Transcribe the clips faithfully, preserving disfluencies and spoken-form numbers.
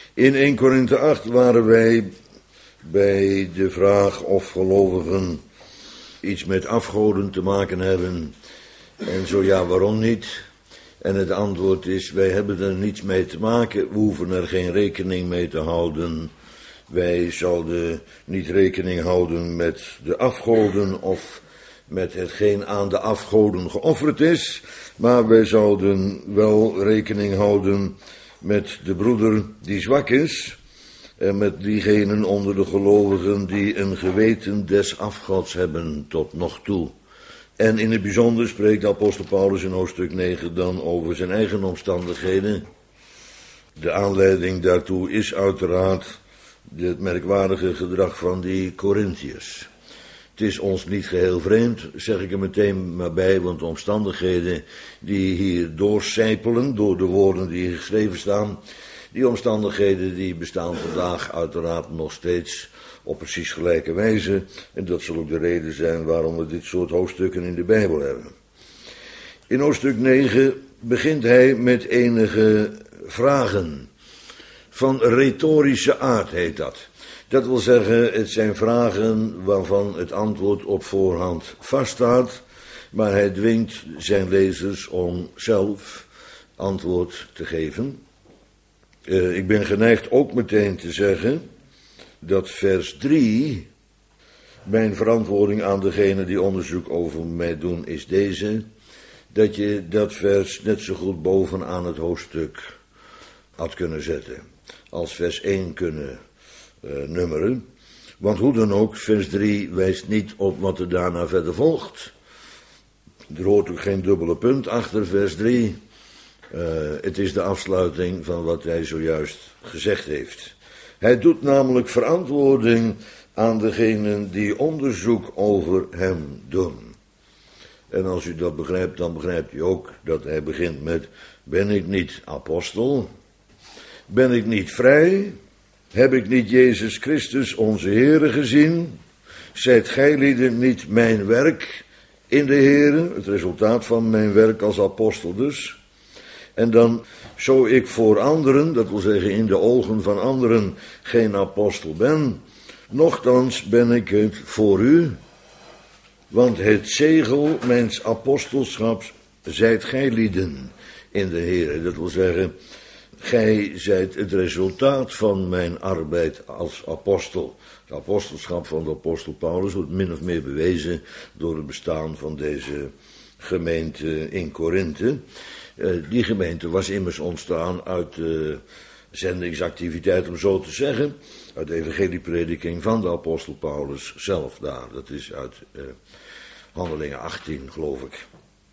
In eerste Korinthe acht waren wij bij de vraag of gelovigen iets met afgoden te maken hebben. En zo ja, waarom niet? En het antwoord is, wij hebben er niets mee te maken, we hoeven er geen rekening mee te houden. Wij zouden niet rekening houden met de afgoden of met hetgeen aan de afgoden geofferd is, maar wij zouden wel rekening houden met de broeder die zwak is en met diegenen onder de gelovigen die een geweten des afgods hebben tot nog toe. En in het bijzonder spreekt de apostel Paulus in hoofdstuk negen dan over zijn eigen omstandigheden. De aanleiding daartoe is uiteraard het merkwaardige gedrag van die Korintiërs. Het is ons niet geheel vreemd, zeg ik er meteen maar bij, want de omstandigheden die hier doorcijpelen, door de woorden die hier geschreven staan, die omstandigheden die bestaan vandaag uiteraard nog steeds op precies gelijke wijze. En dat zal ook de reden zijn waarom we dit soort hoofdstukken in de Bijbel hebben. In hoofdstuk negen begint hij met enige vragen. Van retorische aard heet dat. Dat wil zeggen, het zijn vragen waarvan het antwoord op voorhand vaststaat, maar hij dwingt zijn lezers om zelf antwoord te geven. Uh, ik ben geneigd ook meteen te zeggen dat vers drie, mijn verantwoording aan degene die onderzoek over mij doen is deze, dat je dat vers net zo goed bovenaan het hoofdstuk had kunnen zetten, als vers één kunnen uh, nummeren. Want hoe dan ook, vers drie wijst niet op wat er daarna verder volgt. Er hoort ook geen dubbele punt achter vers drie. Uh, het is de afsluiting van wat hij zojuist gezegd heeft. Hij doet namelijk verantwoording aan degenen die onderzoek over hem doen. En als u dat begrijpt, dan begrijpt u ook dat hij begint met: ben ik niet apostel? Ben ik niet vrij? Heb ik niet Jezus Christus onze Heere gezien? Zijt gijlieden niet mijn werk in de Heere? Het resultaat van mijn werk als apostel dus. En dan, zo ik voor anderen, dat wil zeggen in de ogen van anderen, geen apostel ben, nochtans ben ik het voor u, want het zegel mijns apostelschaps zijt gijlieden in de Heere. Dat wil zeggen, gij zijt het resultaat van mijn arbeid als apostel. Het apostelschap van de apostel Paulus wordt min of meer bewezen door het bestaan van deze gemeente in Korinthe. Uh, die gemeente was immers ontstaan uit de zendingsactiviteit, om zo te zeggen, uit de evangelieprediking van de apostel Paulus zelf daar. Dat is uit uh, Handelingen achttien, geloof ik.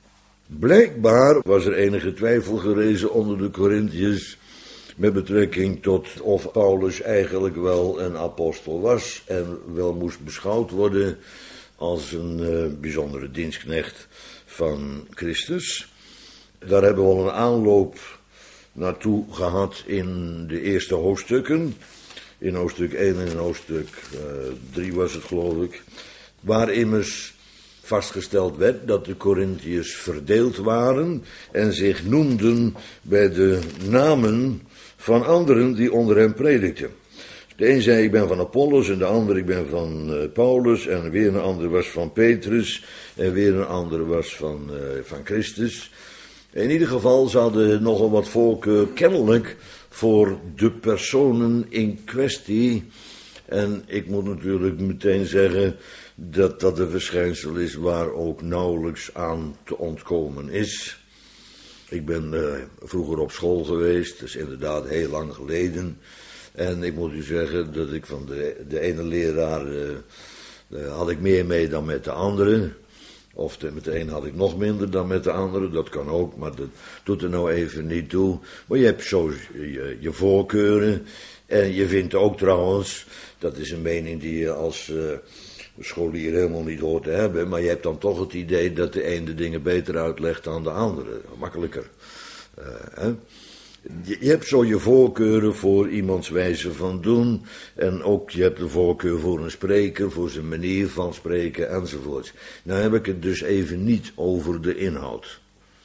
Blijkbaar was er enige twijfel gerezen onder de Korintiërs met betrekking tot of Paulus eigenlijk wel een apostel was en wel moest beschouwd worden als een uh, bijzondere dienstknecht van Christus. Daar hebben we al een aanloop naartoe gehad in de eerste hoofdstukken. In hoofdstuk één en in hoofdstuk uh, drie was het, geloof ik. Waar immers vastgesteld werd dat de Korintiërs verdeeld waren en zich noemden bij de namen van anderen die onder hem predikten. De een zei: ik ben van Apollos, en de ander: ik ben van uh, Paulus, en weer een ander was van Petrus, en weer een ander was van, uh, van Christus. In ieder geval ze hadden nogal wat voorkeur kennelijk voor de personen in kwestie. En ik moet natuurlijk meteen zeggen dat dat een verschijnsel is waar ook nauwelijks aan te ontkomen is. Ik ben uh, vroeger op school geweest, dat is inderdaad heel lang geleden. En ik moet u zeggen dat ik van de, de ene leraar uh, uh, had ik meer mee dan met de andere. Of de, met de een had ik nog minder dan met de andere, dat kan ook, maar dat doet er nou even niet toe. Maar je hebt zo je, je voorkeuren. En je vindt ook trouwens, dat is een mening die je als uh, scholier helemaal niet hoort te hebben, maar je hebt dan toch het idee dat de een de dingen beter uitlegt dan de andere. Makkelijker. Uh, hè? Je, je hebt zo je voorkeuren voor iemands wijze van doen. En ook je hebt de voorkeur voor een spreker, voor zijn manier van spreken enzovoort. Nou heb ik het dus even niet over de inhoud.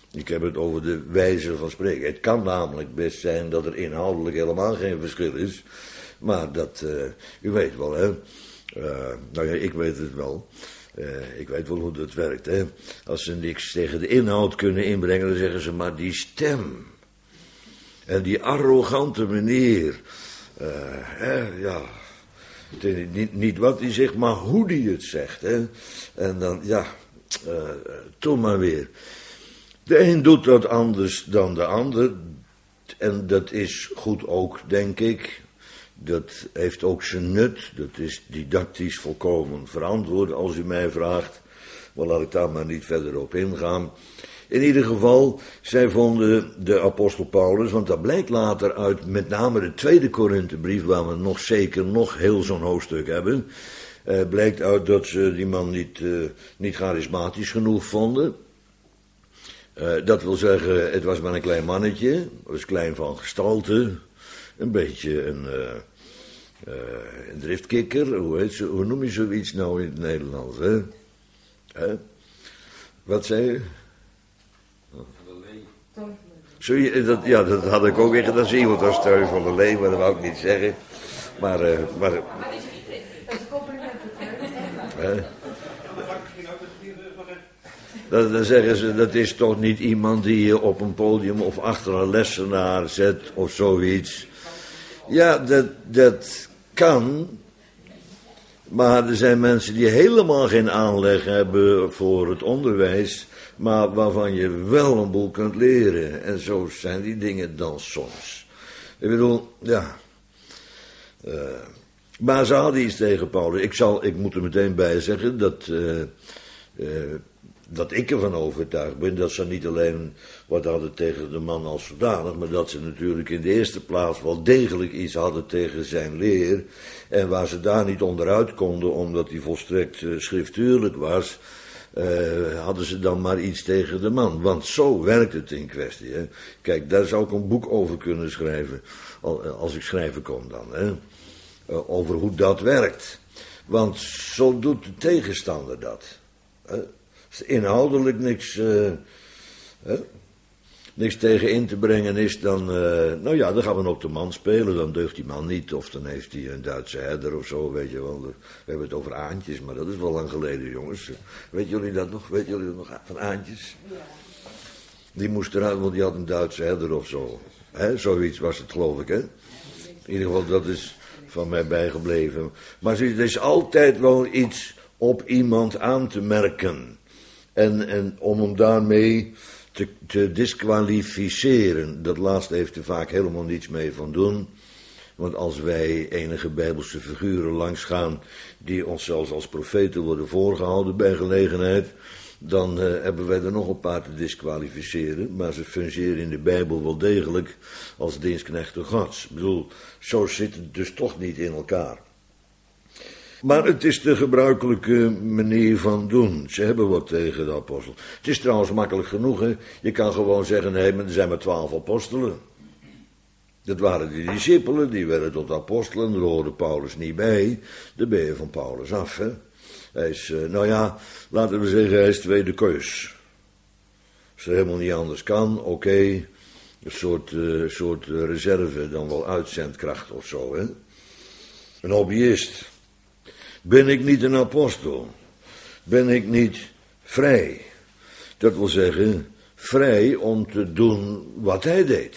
Ik heb het over de wijze van spreken. Het kan namelijk best zijn dat er inhoudelijk helemaal geen verschil is. Maar dat, uh, u weet wel, hè. Uh, nou ja, ik weet het wel. Uh, ik weet wel hoe dat werkt, hè. Als ze niks tegen de inhoud kunnen inbrengen, dan zeggen ze maar die stem. En die arrogante meneer. Uh, hè, ja... Niet, niet wat hij zegt, maar hoe hij het zegt, hè. En dan, ja, uh, toen maar weer. De een doet dat anders dan de ander. En dat is goed ook, denk ik. Dat heeft ook zijn nut. Dat is didactisch volkomen verantwoord, als u mij vraagt. Maar laat ik daar maar niet verder op ingaan. In ieder geval, zij vonden de apostel Paulus, want dat blijkt later uit met name de tweede Korinthebrief, waar we nog zeker nog heel zo'n hoofdstuk hebben, eh, blijkt uit dat ze die man niet, uh, niet charismatisch genoeg vonden. Uh, dat wil zeggen, het was maar een klein mannetje, het was klein van gestalte, een beetje een, uh, uh, een driftkikker, hoe, heet ze, hoe noem je zoiets nou in het Nederlands, hè? Hè? Wat zei je? Zo, dat, ja, dat had ik ook weer gedaan. Zie je wat als Teun van der Lee, maar dat wou ik niet zeggen. Maar, uh, maar... Dat is een compliment. Uh, dan, dan zeggen ze, dat is toch niet iemand die je op een podium of achter een lessenaar zet of zoiets. Ja, dat, dat kan. Maar er zijn mensen die helemaal geen aanleg hebben voor het onderwijs, maar waarvan je wel een boel kunt leren. En zo zijn die dingen dan soms. Ik bedoel, ja. Uh, maar ze hadden iets tegen Paulus. Ik, zal, ik moet er meteen bij zeggen dat, uh, uh, dat ik ervan overtuigd ben dat ze niet alleen wat hadden tegen de man als zodanig, maar dat ze natuurlijk in de eerste plaats wel degelijk iets hadden tegen zijn leer. En waar ze daar niet onderuit konden, omdat hij volstrekt uh, schriftuurlijk was, Uh, hadden ze dan maar iets tegen de man. Want zo werkt het in kwestie. Hè. Kijk, daar zou ik een boek over kunnen schrijven. Als ik schrijven kon dan. Hè. Uh, over hoe dat werkt. Want zo doet de tegenstander dat. Hè. Als er inhoudelijk niks, uh, hè, niks tegen in te brengen is, dan, uh, nou ja, dan gaan we op de man spelen. Dan deugt die man niet. Of dan heeft hij een Duitse herder of zo, weet je wel. We hebben het over Aantjes, maar dat is wel lang geleden, jongens. Weet jullie dat nog? Weet jullie dat nog van Aantjes? Ja. Die moest eruit, want die had een Duitse herder of zo. Hè? Zoiets was het, geloof ik, hè? In ieder geval, dat is van mij bijgebleven. Maar er is altijd wel iets op iemand aan te merken. En, en om hem daarmee te, te disqualificeren. Dat laatste heeft er vaak helemaal niets mee van doen. Want als wij enige bijbelse figuren langsgaan die ons zelfs als profeten worden voorgehouden bij gelegenheid, dan uh, hebben wij er nog een paar te disqualificeren. Maar ze fungeren in de Bijbel wel degelijk als dienstknechten Gods. Ik bedoel, zo zit het dus toch niet in elkaar. Maar het is de gebruikelijke manier van doen. Ze hebben wat tegen de apostel. Het is trouwens makkelijk genoeg, hè. Je kan gewoon zeggen, nee, maar er zijn maar twaalf apostelen. Dat waren de discipelen, die werden tot apostelen, daar hoorde Paulus niet bij. Dan ben je van Paulus af, hè. Hij is, uh, nou ja, laten we zeggen, hij is tweede keus. Als het helemaal niet anders kan, oké, okay, een soort, uh, soort reserve, dan wel uitzendkracht of zo, hè. Een hobbyist. Ben ik niet een apostel? Ben ik niet vrij? Dat wil zeggen, vrij om te doen wat hij deed.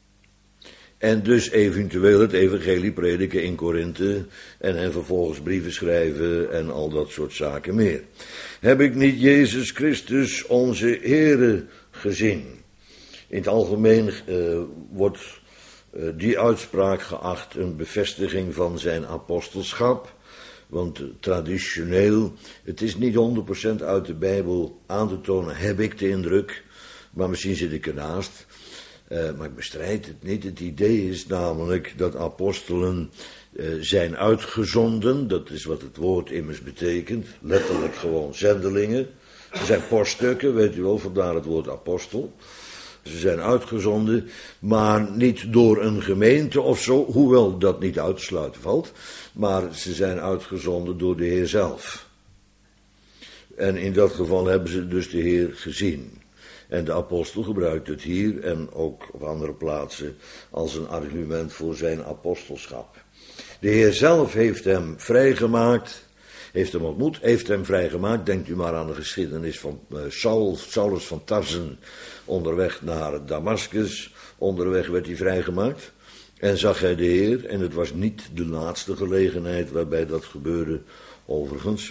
En dus eventueel het evangelie prediken in Korinthe en, en vervolgens brieven schrijven en al dat soort zaken meer. Heb ik niet Jezus Christus onze Heere gezien? In het algemeen uh, wordt uh, die uitspraak geacht een bevestiging van zijn apostelschap. Want traditioneel, het is niet honderd procent uit de Bijbel aan te tonen, heb ik de indruk, maar misschien zit ik ernaast. Uh, maar ik bestrijd het niet. Het idee is namelijk dat apostelen uh, zijn uitgezonden. Dat is wat het woord immers betekent. Letterlijk gewoon zendelingen. Ze zijn poststukken, weet u wel, vandaar het woord apostel. Ze zijn uitgezonden, maar niet door een gemeente of zo, hoewel dat niet uit te sluiten valt. Maar ze zijn uitgezonden door de Heer zelf. En in dat geval hebben ze dus de Heer gezien. En de apostel gebruikt het hier en ook op andere plaatsen als een argument voor zijn apostelschap. De Heer zelf heeft hem vrijgemaakt, heeft hem ontmoet, heeft hem vrijgemaakt. Denkt u maar aan de geschiedenis van uh, Saul, Saulus van Tarsen, onderweg naar Damascus. Onderweg werd hij vrijgemaakt en zag hij de Heer. En het was niet de laatste gelegenheid waarbij dat gebeurde, overigens.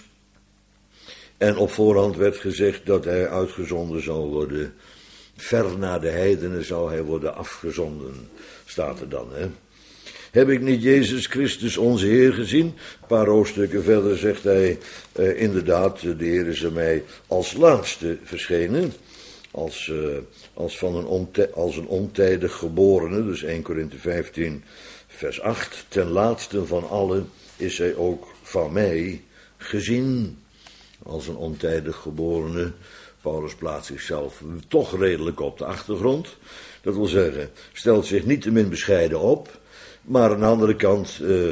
En op voorhand werd gezegd dat hij uitgezonden zou worden. Ver naar de heidenen zou hij worden afgezonden, staat er dan, hè. Heb ik niet Jezus Christus onze Heer gezien? Een paar hoofdstukken verder zegt hij, uh, inderdaad, de Heer is er mij als laatste verschenen. Als, uh, als, van een onte- als een ontijdig geborene, dus eerste Korinthe vijftien, vers acht. Ten laatste van allen is hij ook van mij gezien. Als een ontijdig geborene. Paulus plaatst zichzelf toch redelijk op de achtergrond. Dat wil zeggen, stelt zich niettemin bescheiden op. Maar aan de andere kant, uh,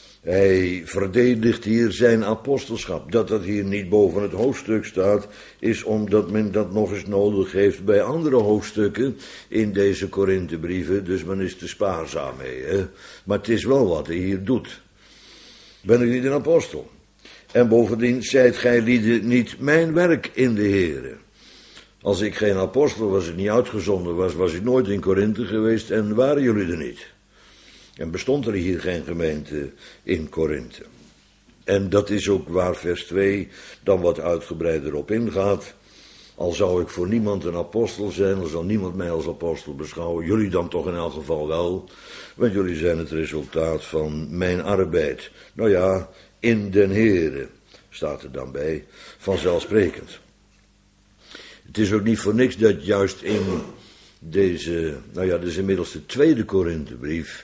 hij verdedigt hier zijn apostelschap. Dat dat hier niet boven het hoofdstuk staat, is omdat men dat nog eens nodig heeft bij andere hoofdstukken in deze Korinthebrieven. Dus men is te spaarzaam mee. Hè? Maar het is wel wat hij hier doet. Ben ik niet een apostel? En bovendien, zijt gij lieden niet mijn werk in de Here. Als ik geen apostel was, ik niet uitgezonden was, was ik nooit in Korinthe geweest en waren jullie er niet. En bestond er hier geen gemeente in Korinthe. En dat is ook waar vers twee dan wat uitgebreider op ingaat. Al zou ik voor niemand een apostel zijn, al zal niemand mij als apostel beschouwen, jullie dan toch in elk geval wel, want jullie zijn het resultaat van mijn arbeid. Nou ja, in den Heere, staat er dan bij, vanzelfsprekend. Het is ook niet voor niks dat juist in deze, nou ja, dit is inmiddels de tweede Korinthebrief,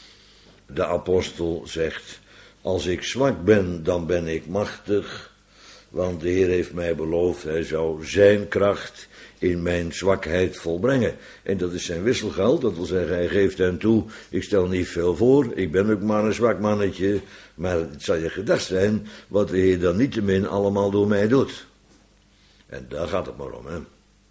de apostel zegt, als ik zwak ben, dan ben ik machtig, want de Heer heeft mij beloofd, hij zou zijn kracht in mijn zwakheid volbrengen. En dat is zijn wisselgeld, dat wil zeggen, hij geeft hen toe, ik stel niet veel voor, ik ben ook maar een zwak mannetje, maar het zal je gedacht zijn, wat de Heer dan niettemin allemaal door mij doet. En daar gaat het maar om, hè.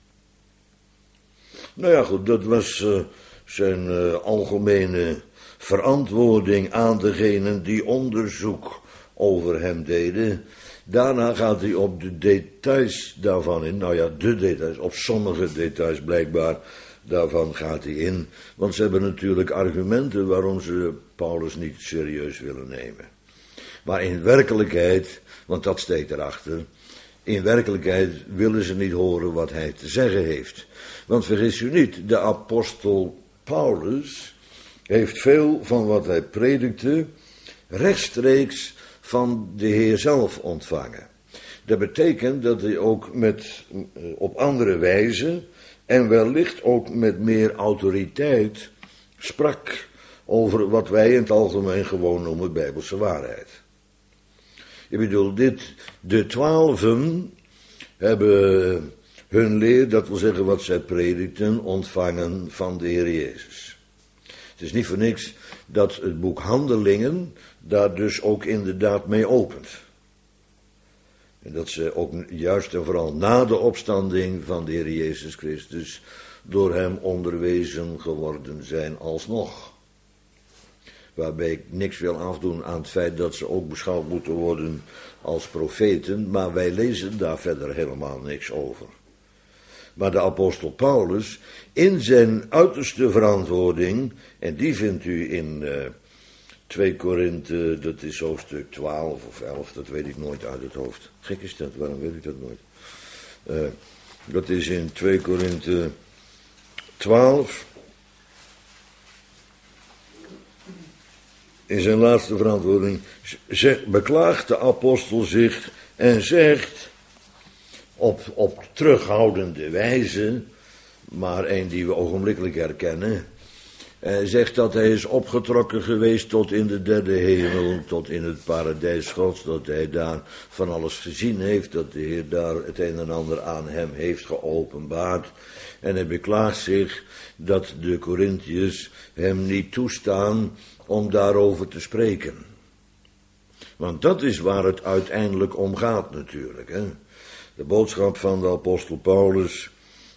Nou ja, goed, dat was uh, zijn uh, algemene verantwoording aan degenen die onderzoek over hem deden. Daarna gaat hij op de details daarvan in. Nou ja, de details, op sommige details blijkbaar, daarvan gaat hij in. Want ze hebben natuurlijk argumenten waarom ze Paulus niet serieus willen nemen. Maar in werkelijkheid, want dat steekt erachter, in werkelijkheid willen ze niet horen wat hij te zeggen heeft. Want vergis u niet, de apostel Paulus heeft veel van wat hij predikte rechtstreeks van de Heer zelf ontvangen. Dat betekent dat hij ook met, op andere wijze en wellicht ook met meer autoriteit sprak over wat wij in het algemeen gewoon noemen Bijbelse waarheid. Ik bedoel, dit, de twaalfen hebben hun leer, dat wil zeggen wat zij predikten, ontvangen van de Heer Jezus. Het is niet voor niks dat het boek Handelingen daar dus ook inderdaad mee opent. En dat ze ook juist en vooral na de opstanding van de Heer Jezus Christus door hem onderwezen geworden zijn alsnog. Waarbij ik niks wil afdoen aan het feit dat ze ook beschouwd moeten worden als profeten, maar wij lezen daar verder helemaal niks over. Maar de apostel Paulus, in zijn uiterste verantwoording, en die vindt u in uh, twee Korinthe, dat is hoofdstuk twaalf of elf, dat weet ik nooit uit het hoofd. Gek is dat, waarom weet ik dat nooit? Uh, dat is in twee Korinthe twaalf. In zijn laatste verantwoording zegt, beklaagt de apostel zich en zegt op, op terughoudende wijze, maar een die we ogenblikkelijk herkennen, eh, zegt dat hij is opgetrokken geweest tot in de derde hemel, tot in het paradijs Gods, dat hij daar van alles gezien heeft, dat de Heer daar het een en ander aan hem heeft geopenbaard. En hij beklaagt zich dat de Korinthiërs hem niet toestaan om daarover te spreken. Want dat is waar het uiteindelijk om gaat natuurlijk. Hè? De boodschap van de apostel Paulus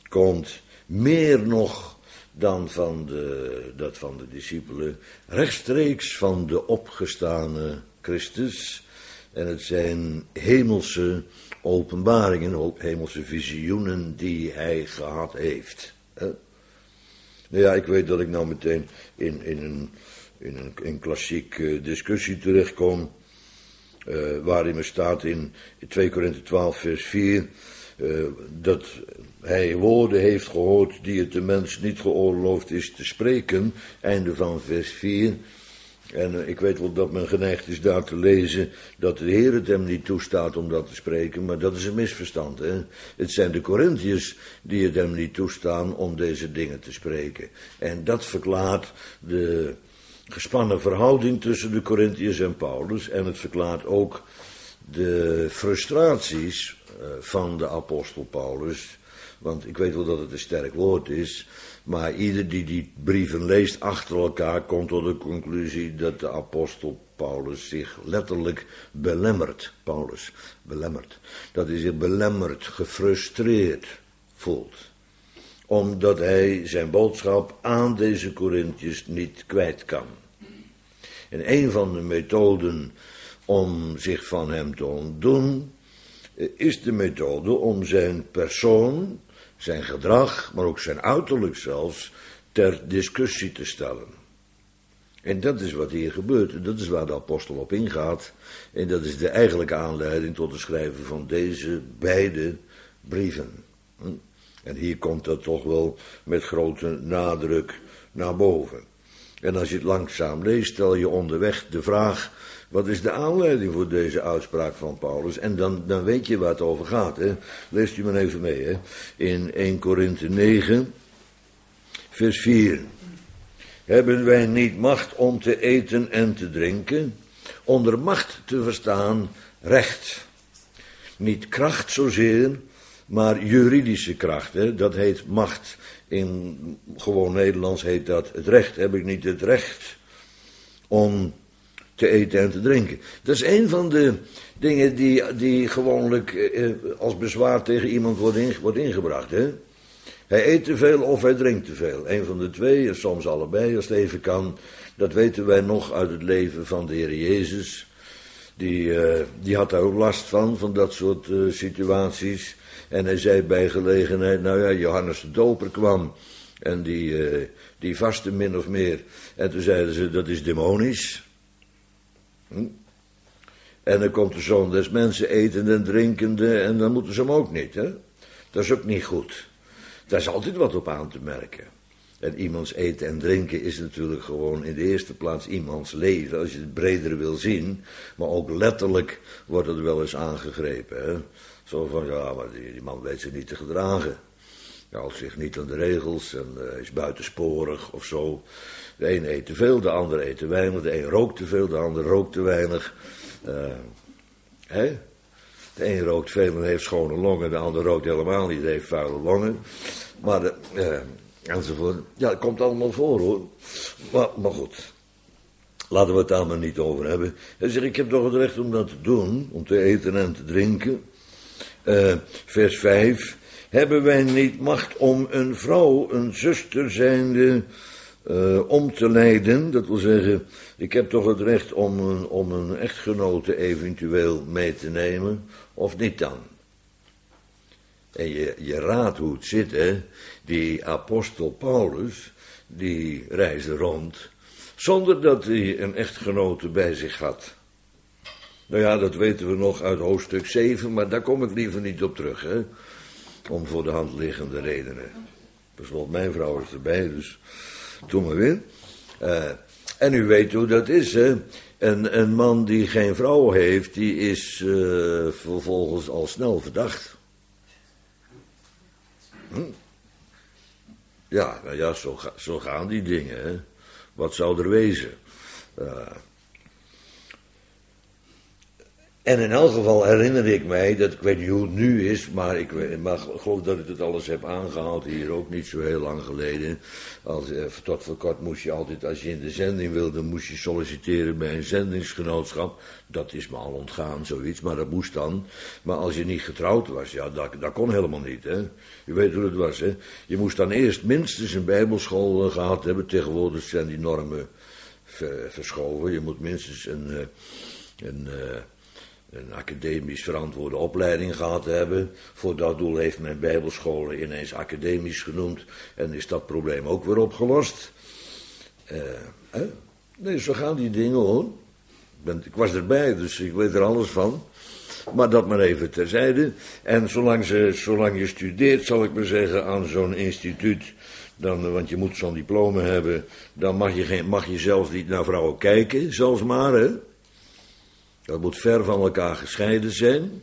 komt meer nog dan van de, dat van de discipelen, rechtstreeks van de opgestane Christus. En het zijn hemelse openbaringen, hemelse visioenen die hij gehad heeft. Nou ja, ik weet dat ik nou meteen in, in een, in een, in klassiek uh, discussie terechtkom, uh, waarin er staat in twee Korinthe twaalf vers vier, uh, dat hij woorden heeft gehoord die het de mens niet geoorloofd is te spreken, einde van vers vier. En uh, ik weet wel dat men geneigd is daar te lezen dat de Heer het hem niet toestaat om dat te spreken, maar dat is een misverstand. Hè? Het zijn de Korinthiërs die het hem niet toestaan om deze dingen te spreken. En dat verklaart de gespannen verhouding tussen de Korinthiërs en Paulus, en het verklaart ook de frustraties uh, van de apostel Paulus. Want ik weet wel dat het een sterk woord is, maar ieder die die brieven leest achter elkaar komt tot de conclusie dat de apostel Paulus zich letterlijk belemmerd, Paulus, belemmerd, dat hij zich belemmerd, gefrustreerd voelt. Omdat hij zijn boodschap aan deze Korinthiërs niet kwijt kan. En een van de methoden om zich van hem te ontdoen, is de methode om zijn persoon, zijn gedrag, maar ook zijn uiterlijk zelfs, ter discussie te stellen. En dat is wat hier gebeurt, en dat is waar de apostel op ingaat, en dat is de eigenlijke aanleiding tot het schrijven van deze beide brieven. En hier komt dat toch wel met grote nadruk naar boven. En als je het langzaam leest, stel je onderweg de vraag, wat is de aanleiding voor deze uitspraak van Paulus? En dan, dan weet je waar het over gaat. Hè? Leest u maar even mee. Hè? In eerste Korinthe negen, vers vier. Hebben wij niet macht om te eten en te drinken? Onder macht te verstaan recht. Niet kracht zozeer, maar juridische kracht. Hè? Dat heet macht. In gewoon Nederlands heet dat het recht. Heb ik niet het recht om te eten en te drinken. Dat is een van de dingen die, die gewoonlijk eh, als bezwaar tegen iemand wordt, in, wordt ingebracht. Hè? Hij eet te veel of hij drinkt te veel. Een van de twee, en soms allebei als het even kan. Dat weten wij nog uit het leven van de Heer Jezus. Die, uh, die had daar ook last van, van dat soort uh, situaties. En hij zei bij gelegenheid, nou ja, Johannes de Doper kwam. En die, uh, die vastte min of meer. En toen zeiden ze, dat is demonisch. Hm? En dan komt de Zoon des Mensen etende en drinkende, en dan moeten ze hem ook niet, hè. Dat is ook niet goed. Daar is altijd wat op aan te merken. En iemands eten en drinken is natuurlijk gewoon in de eerste plaats iemands leven, als je het breder wil zien. Maar ook letterlijk wordt het wel eens aangegrepen, hè. Zo van, ja, maar die, die man weet zich niet te gedragen. Hij houdt zich niet aan de regels en uh, is buitensporig of zo. De een eet te veel, de ander eet te weinig. De een rookt te veel, de ander rookt te weinig. Uh, hè? De een rookt veel en heeft schone longen, de ander rookt helemaal niet, heeft vuile longen. Maar, de, uh, enzovoort. Ja, het komt allemaal voor, hoor. Maar, maar goed, laten we het daar maar niet over hebben. Hij zegt, ik heb toch het recht om dat te doen, om te eten en te drinken. Uh, vers vijf. Hebben wij niet macht om een vrouw, een zuster zijnde, uh, om te leiden? Dat wil zeggen, ik heb toch het recht om een, om een echtgenote eventueel mee te nemen, of niet dan? En je, je raadt hoe het zit, hè? Die apostel Paulus, die reisde rond, zonder dat hij een echtgenote bij zich had. Nou ja, dat weten we nog uit hoofdstuk zeven, maar daar kom ik liever niet op terug, hè? Om voor de hand liggende redenen. Tenslotte, mijn vrouw is erbij, dus doe maar weer. Uh, en u weet hoe dat is, hè. Een, een man die geen vrouw heeft, die is uh, vervolgens al snel verdacht. Hm? Ja, nou ja, zo, ga, zo gaan die dingen, hè. Wat zou er wezen? Uh, En in elk geval herinner ik mij, dat ik weet niet hoe het nu is, maar ik, weet, maar ik geloof dat ik het alles heb aangehaald, hier ook niet zo heel lang geleden. Als, eh, tot voor kort moest je altijd, als je in de zending wilde, moest je solliciteren bij een zendingsgenootschap. Dat is me al ontgaan, zoiets, maar dat moest dan. Maar als je niet getrouwd was, ja, dat, dat kon helemaal niet, hè. Je weet hoe het was, hè. Je moest dan eerst minstens een bijbelschool uh, gehad hebben. Tegenwoordig zijn die normen ver, verschoven. Je moet minstens een... Uh, een uh, een academisch verantwoorde opleiding gehad hebben. Voor dat doel heeft men bijbelscholen ineens academisch genoemd. En is dat probleem ook weer opgelost. Uh, hè? Nee, zo gaan die dingen hoor. Ik, ben, ik was erbij, dus ik weet er alles van. Maar dat maar even terzijde. En zolang, ze, zolang je studeert, zal ik maar zeggen, aan zo'n instituut... Dan, want je moet zo'n diploma hebben... dan mag je, geen, mag je zelfs niet naar vrouwen kijken, zelfs maar, hè. Dat moet ver van elkaar gescheiden zijn.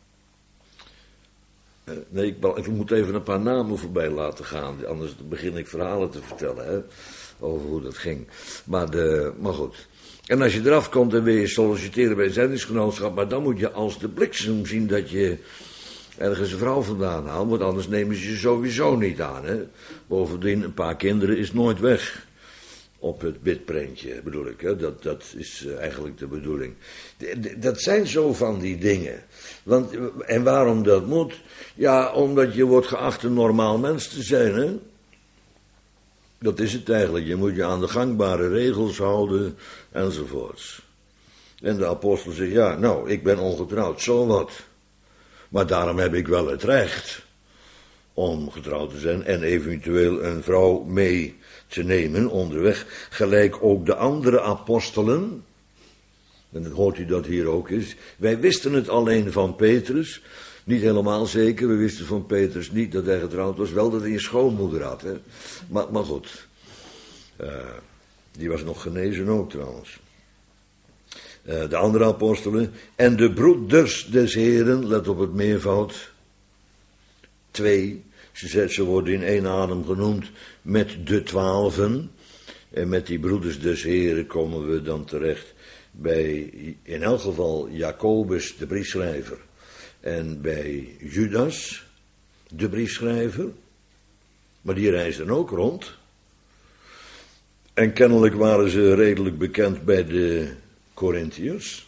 Uh, nee, ik, ik moet even een paar namen voorbij laten gaan. Anders begin ik verhalen te vertellen, hè, over hoe dat ging. Maar, de, maar goed. En als je eraf komt, dan wil je solliciteren bij een zendingsgenootschap. Maar dan moet je als de bliksem zien dat je ergens een vrouw vandaan haalt. Want anders nemen ze je sowieso niet aan. Hè. Bovendien, een paar kinderen is nooit weg. Op het bidprentje, bedoel ik. Hè? Dat, dat is uh, eigenlijk de bedoeling. De, de, dat zijn zo van die dingen. Want, en waarom dat moet? Ja, omdat je wordt geacht een normaal mens te zijn, hè? Dat is het eigenlijk. Je moet je aan de gangbare regels houden, enzovoorts. En de apostel zegt, ja, nou, ik ben ongetrouwd, zo wat. Maar daarom heb ik wel het recht om getrouwd te zijn en eventueel een vrouw mee te nemen onderweg, gelijk ook de andere apostelen. En dan hoort u dat hier ook is. Wij wisten het alleen van Petrus, niet helemaal zeker, we wisten van Petrus niet dat hij getrouwd was, wel dat hij een schoonmoeder had, hè. Maar, maar goed, uh, die was nog genezen ook trouwens. Uh, de andere apostelen, en de broeders des Heren, let op het meervoud, twee, ze, ze worden in één adem genoemd met de twaalfen. En met die broeders des Heren komen we dan terecht bij in elk geval Jacobus, de briefschrijver. En bij Judas, de briefschrijver. Maar die reisden ook rond. En kennelijk waren ze redelijk bekend bij de Corinthiërs.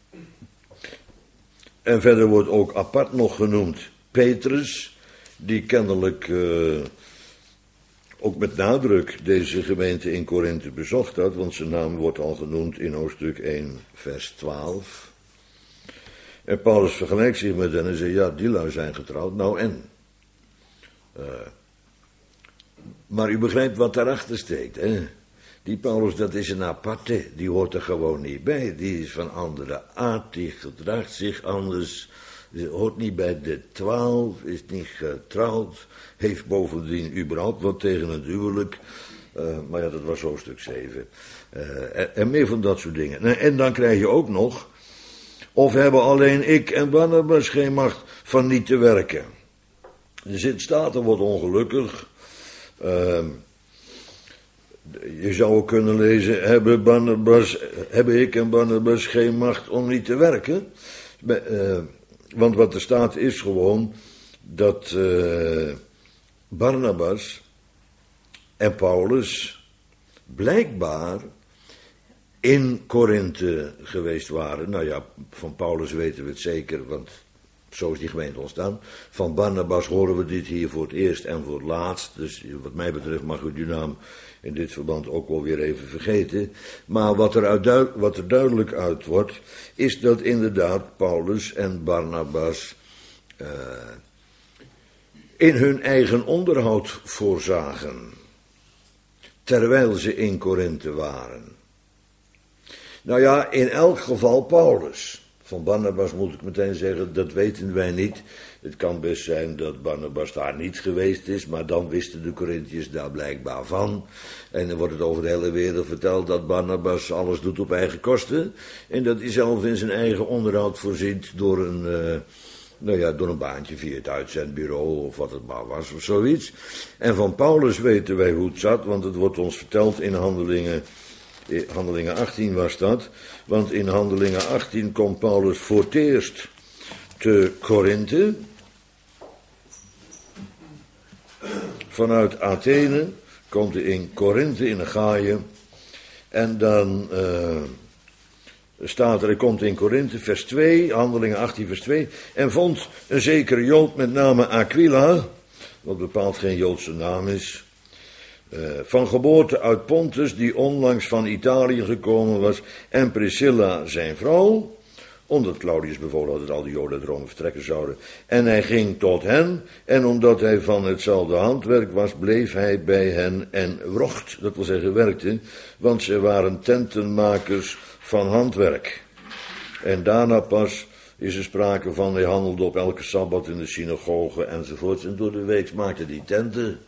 En verder wordt ook apart nog genoemd Petrus, die kennelijk uh, ook met nadruk deze gemeente in Korinthe bezocht had, want zijn naam wordt al genoemd in hoofdstuk één, vers twaalf. En Paulus vergelijkt zich met hen en zegt, ja, die lui zijn getrouwd, nou en? Uh, maar u begrijpt wat daarachter steekt, hè? Die Paulus, dat is een aparte, die hoort er gewoon niet bij. Die is van andere aard, die gedraagt zich anders, hoort niet bij de twaalf, is niet getrouwd, heeft bovendien überhaupt wat tegen het huwelijk. Uh, maar ja, dat was hoofdstuk zeven. Uh, en, en meer van dat soort dingen. En, en dan krijg je ook nog, of hebben alleen ik en Barnabas geen macht van niet te werken. Er zit staat er wat ongelukkig. Uh, Je zou ook kunnen lezen, hebben, Barnabas, hebben ik en Barnabas geen macht om niet te werken? Uh, want wat er staat is gewoon dat uh, Barnabas en Paulus blijkbaar in Korinthe geweest waren. Nou ja, van Paulus weten we het zeker, want zo is die gemeente ontstaan. Van Barnabas horen we dit hier voor het eerst en voor het laatst. Dus wat mij betreft mag u die naam in dit verband ook wel weer even vergeten. Maar wat er, uit, wat er duidelijk uit wordt, is dat inderdaad Paulus en Barnabas uh, in hun eigen onderhoud voorzagen, terwijl ze in Korinthe waren. Nou ja, in elk geval Paulus. Van Barnabas moet ik meteen zeggen, dat weten wij niet. Het kan best zijn dat Barnabas daar niet geweest is, maar dan wisten de Corinthiërs daar blijkbaar van. En dan wordt het over de hele wereld verteld dat Barnabas alles doet op eigen kosten. En dat hij zelf in zijn eigen onderhoud voorziet door een, uh, nou ja, door een baantje via het uitzendbureau of wat het maar was of zoiets. En van Paulus weten wij hoe het zat, want het wordt ons verteld in Handelingen In Handelingen achttien was dat, want in Handelingen achttien komt Paulus voor het eerst te Korinthe. Vanuit Athene komt hij in Korinthe, in Achaïe. En dan uh, staat er, hij komt in Korinthe, vers twee, Handelingen achttien, vers twee. En vond een zekere Jood met name Aquila, wat bepaald geen Joodse naam is, uh, van geboorte uit Pontus, die onlangs van Italië gekomen was, en Priscilla zijn vrouw, omdat Claudius bevolen had dat al die Joden uit Rome vertrekken zouden. En hij ging tot hen, en omdat hij van hetzelfde handwerk was, bleef hij bij hen en wrocht, dat wil zeggen werkte, want ze waren tentenmakers van handwerk. En daarna pas is er sprake van, hij handelde op elke sabbat in de synagoge enzovoorts, en door de week maakte die tenten.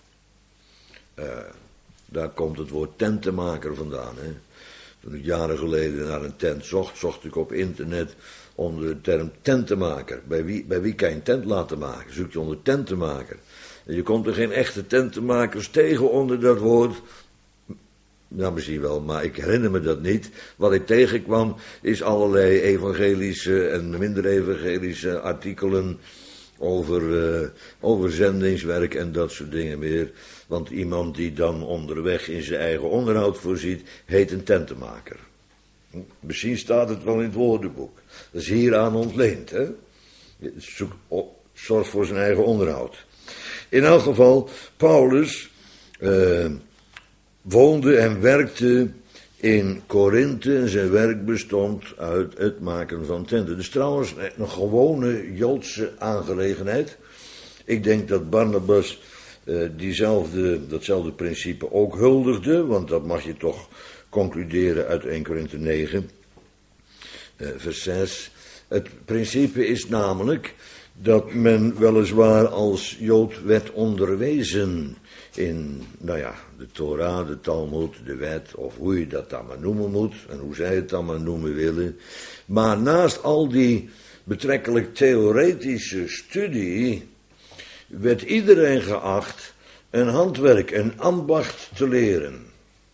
Uh, daar komt het woord tentenmaker vandaan, hè. Toen ik jaren geleden naar een tent zocht, zocht ik op internet onder de term tentenmaker. Bij wie, bij wie kan je een tent laten maken? Zoek je onder tentenmaker. En je komt er geen echte tentenmakers tegen onder dat woord. Nou, misschien wel, maar ik herinner me dat niet. Wat ik tegenkwam is allerlei evangelische en minder evangelische artikelen over, uh, over zendingswerk en dat soort dingen meer. Want iemand die dan onderweg in zijn eigen onderhoud voorziet, heet een tentenmaker. Misschien staat het wel in het woordenboek. Dat is hieraan ontleend, hè. Zoek, oh, zorg voor zijn eigen onderhoud. In elk geval, Paulus uh, woonde en werkte in Korinthe en zijn werk bestond uit het maken van tenten. Dus trouwens een gewone Joodse aangelegenheid. Ik denk dat Barnabas uh, diezelfde, datzelfde principe ook huldigde, want dat mag je toch concluderen uit eerste Korinthe negen, uh, vers zes. Het principe is namelijk dat men weliswaar als Jood werd onderwezen in, nou ja, de Torah, de Talmud, de wet, of hoe je dat dan maar noemen moet, en hoe zij het dan maar noemen willen. Maar naast al die betrekkelijk theoretische studie werd iedereen geacht een handwerk, een ambacht te leren.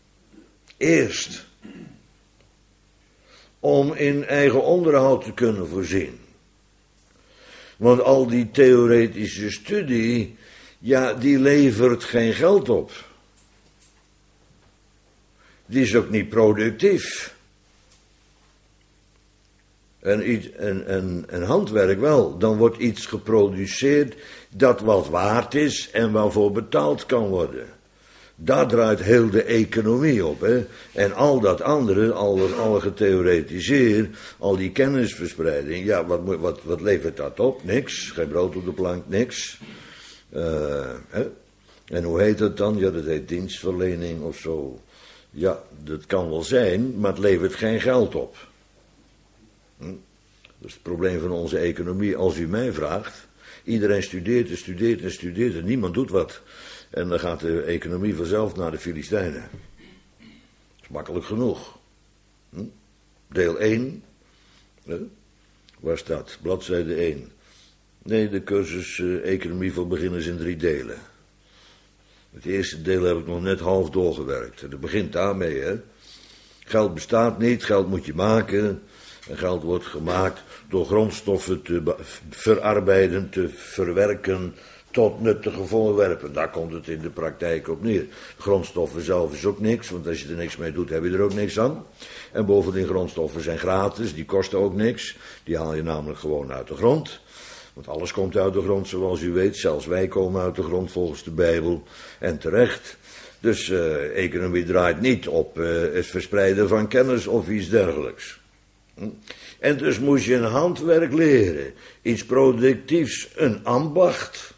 Eerst om in eigen onderhoud te kunnen voorzien. Want al die theoretische studie, ja, die levert geen geld op. Die is ook niet productief. En, iets, en, en, en handwerk wel. Dan wordt iets geproduceerd dat wat waard is en waarvoor betaald kan worden. Daar draait heel de economie op, hè. En al dat andere, al dat alle getheoretiseer, al die kennisverspreiding, ja, wat, wat, wat levert dat op? Niks. Geen brood op de plank, niks. Uh, hè? En hoe heet dat dan? Ja, dat heet dienstverlening of zo. Ja, dat kan wel zijn, maar het levert geen geld op. Hm? Dat is het probleem van onze economie. Als u mij vraagt, iedereen studeert en studeert en studeert en niemand doet wat. En dan gaat de economie vanzelf naar de Filistijnen. Dat is makkelijk genoeg. Hm? Deel één. Hè? Waar staat? Bladzijde één. Nee, de cursus uh, Economie voor Beginners in drie delen. Het eerste deel heb ik nog net half doorgewerkt. En dat begint daarmee, hè. Geld bestaat niet, geld moet je maken. En geld wordt gemaakt door grondstoffen te verarbeiden, te verwerken tot nuttige voorwerpen. Daar komt het in de praktijk op neer. Grondstoffen zelf is ook niks, want als je er niks mee doet, heb je er ook niks aan. En bovendien, grondstoffen zijn gratis, die kosten ook niks. Die haal je namelijk gewoon uit de grond. Want alles komt uit de grond, zoals u weet. Zelfs wij komen uit de grond volgens de Bijbel. En terecht. Dus uh, economie draait niet op uh, het verspreiden van kennis of iets dergelijks. Hm? En dus moest je een handwerk leren. Iets productiefs, een ambacht.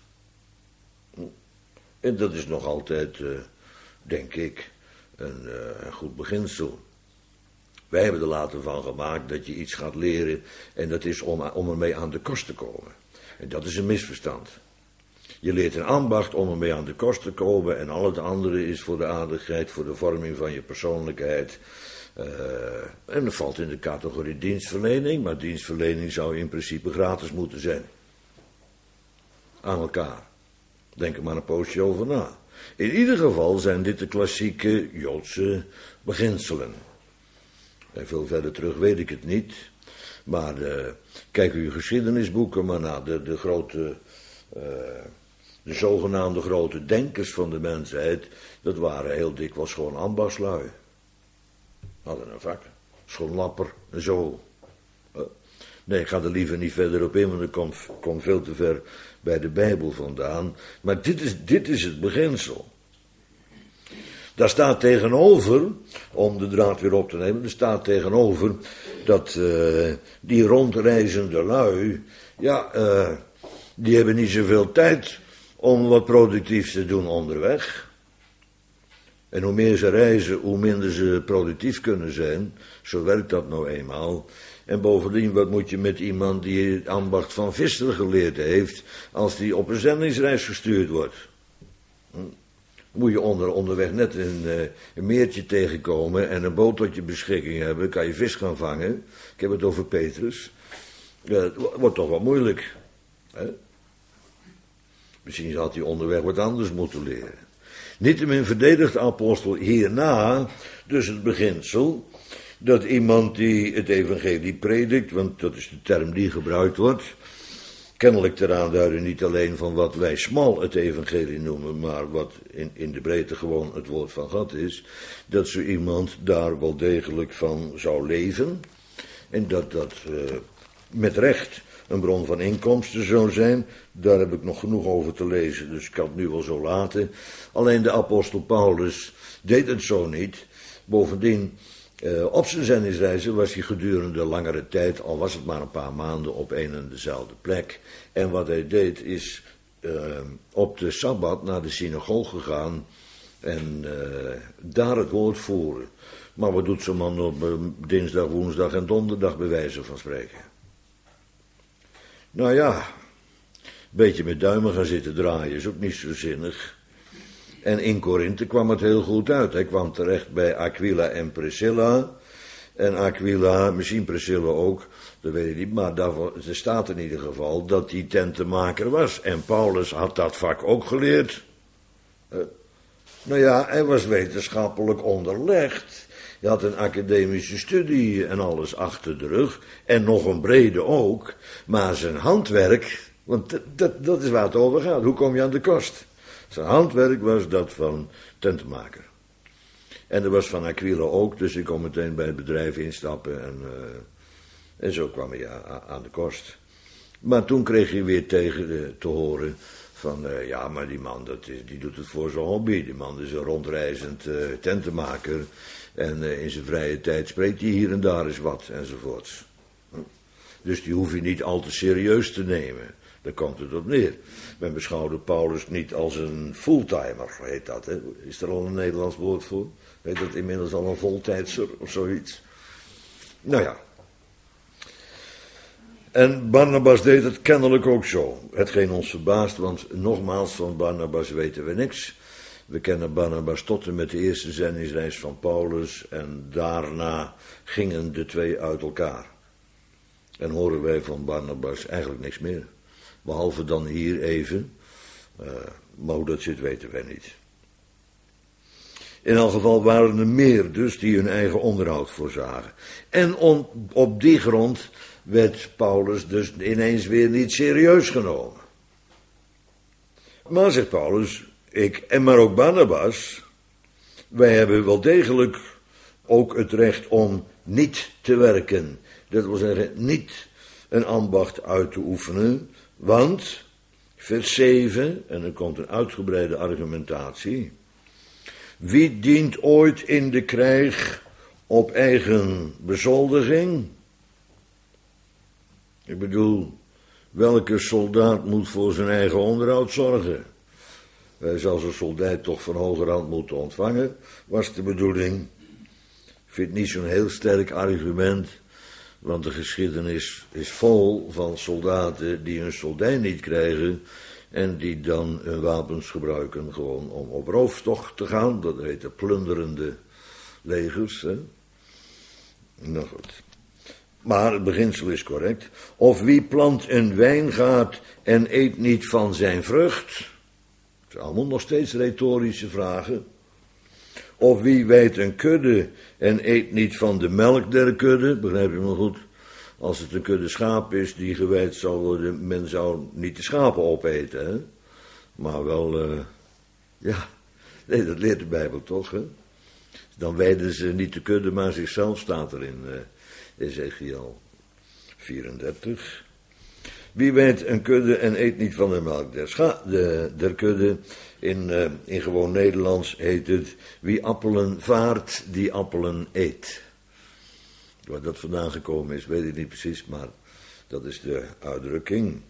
Hm? En dat is nog altijd, uh, denk ik, een, uh, een goed beginsel. Wij hebben er later van gemaakt dat je iets gaat leren en dat is om, om ermee aan de kost te komen. En dat is een misverstand. Je leert een ambacht om ermee aan de kost te komen en al het andere is voor de aardigheid, voor de vorming van je persoonlijkheid. Uh, en dat valt in de categorie dienstverlening, maar dienstverlening zou in principe gratis moeten zijn. Aan elkaar. Denk er maar een poosje over na. In ieder geval zijn dit de klassieke Joodse beginselen. En veel verder terug weet ik het niet. Maar uh, kijk uw geschiedenisboeken maar na. De, de grote, uh, de zogenaamde grote denkers van de mensheid, dat waren heel dikwijls gewoon ambachtslui. Hadden een vak. Schoonlapper en zo. Uh, nee, ik ga er liever niet verder op in, want ik kom, kom veel te ver bij de Bijbel vandaan. Maar dit is, dit is het beginsel. Daar staat tegenover, om de draad weer op te nemen, er staat tegenover dat uh, die rondreizende lui, ja, uh, die hebben niet zoveel tijd om wat productiefs te doen onderweg. En hoe meer ze reizen, hoe minder ze productief kunnen zijn. Zo werkt dat nou eenmaal. En bovendien, wat moet je met iemand die het ambacht van visser geleerd heeft, als die op een zendingsreis gestuurd wordt? Hm? Moet je onder, onderweg net een, uh, een meertje tegenkomen en een boot tot je beschikking hebben, kan je vis gaan vangen. Ik heb het over Petrus. Uh, het wordt toch wel moeilijk. Hè? Misschien had hij onderweg wat anders moeten leren. Niettemin verdedigt de apostel hierna dus het beginsel dat iemand die het evangelie predikt, want dat is de term die gebruikt wordt, kennelijk ter aanduiding niet alleen van wat wij smal het evangelie noemen, maar wat in, in de breedte gewoon het woord van God is, dat zo iemand daar wel degelijk van zou leven en dat dat uh, met recht een bron van inkomsten zou zijn. Daar heb ik nog genoeg over te lezen, dus ik kan het nu wel zo laten. Alleen de apostel Paulus deed het zo niet. Bovendien, uh, op zijn zendingsreizen was hij gedurende langere tijd, al was het maar een paar maanden, op een en dezelfde plek. En wat hij deed is uh, op de Sabbat naar de synagoge gaan en uh, daar het woord voeren. Maar wat doet zo'n man op uh, dinsdag, woensdag en donderdag bij wijze van spreken? Nou ja, een beetje met duimen gaan zitten draaien is ook niet zo zinnig. En in Korinthe kwam het heel goed uit. Hij kwam terecht bij Aquila en Priscilla. En Aquila, misschien Priscilla ook, dat weet ik niet, maar daarvoor, er staat in ieder geval dat hij tentenmaker was. En Paulus had dat vak ook geleerd. Uh, nou ja, hij was wetenschappelijk onderlegd. Hij had een academische studie en alles achter de rug. En nog een brede ook. Maar zijn handwerk, want dat, dat, dat is waar het over gaat. Hoe kom je aan de kost? Zijn handwerk was dat van tentenmaker. En dat was van Aquila ook, dus ik kon meteen bij het bedrijf instappen. En, uh, en zo kwam hij a, aan de kost. Maar toen kreeg hij weer tegen uh, te horen van, uh, ja, maar die man, dat is, die doet het voor zijn hobby. Die man is een rondreizend uh, tentenmaker. En uh, in zijn vrije tijd spreekt hij hier en daar eens wat, enzovoorts. Dus die hoef je niet al te serieus te nemen. Daar komt het op neer. Men beschouwde Paulus niet als een fulltimer, heet dat. Hè? Is er al een Nederlands woord voor? Heet dat inmiddels al een voltijdser of zoiets? Nou ja. En Barnabas deed het kennelijk ook zo. Hetgeen ons verbaast, want nogmaals, van Barnabas weten we niks. We kennen Barnabas tot en met de eerste zendingsreis van Paulus en daarna gingen de twee uit elkaar. En horen wij van Barnabas eigenlijk niks meer. Behalve dan hier even. Uh, maar hoe dat zit weten wij niet. In elk geval waren er meer dus die hun eigen onderhoud voorzagen. En on, op die grond werd Paulus dus ineens weer niet serieus genomen. Maar zegt Paulus, ik en maar ook Barnabas, wij hebben wel degelijk ook het recht om niet te werken. Dat wil zeggen, niet een ambacht uit te oefenen, want, vers zeven, en dan komt een uitgebreide argumentatie. Wie dient ooit in de krijg op eigen bezoldiging? Ik bedoel, welke soldaat moet voor zijn eigen onderhoud zorgen? Hij zal zijn soldaat toch van hogerhand moeten ontvangen, was de bedoeling. Ik vind het niet zo'n heel sterk argument, want de geschiedenis is vol van soldaten die hun soldij niet krijgen en die dan hun wapens gebruiken gewoon om op rooftocht te gaan. Dat heet de plunderende legers. Hè? Nou goed. Maar het beginsel is correct. Of wie plant een wijngaard en eet niet van zijn vrucht? zijn allemaal nog steeds retorische vragen. Of wie weet een kudde en eet niet van de melk der kudde, begrijp je me goed? Als het een kudde schaap is die gewijd zal worden, men zou niet de schapen opeten, hè? Maar wel, uh, ja, nee, dat leert de Bijbel toch, hè? Dan wijden ze niet de kudde, maar zichzelf, staat er in uh, Ezekiel vierendertig. Wie weet een kudde en eet niet van de melk der, scha- de, der kudde. In, uh, in gewoon Nederlands heet het, wie appelen vaart, die appelen eet. Waar dat vandaan gekomen is, weet ik niet precies, maar dat is de uitdrukking.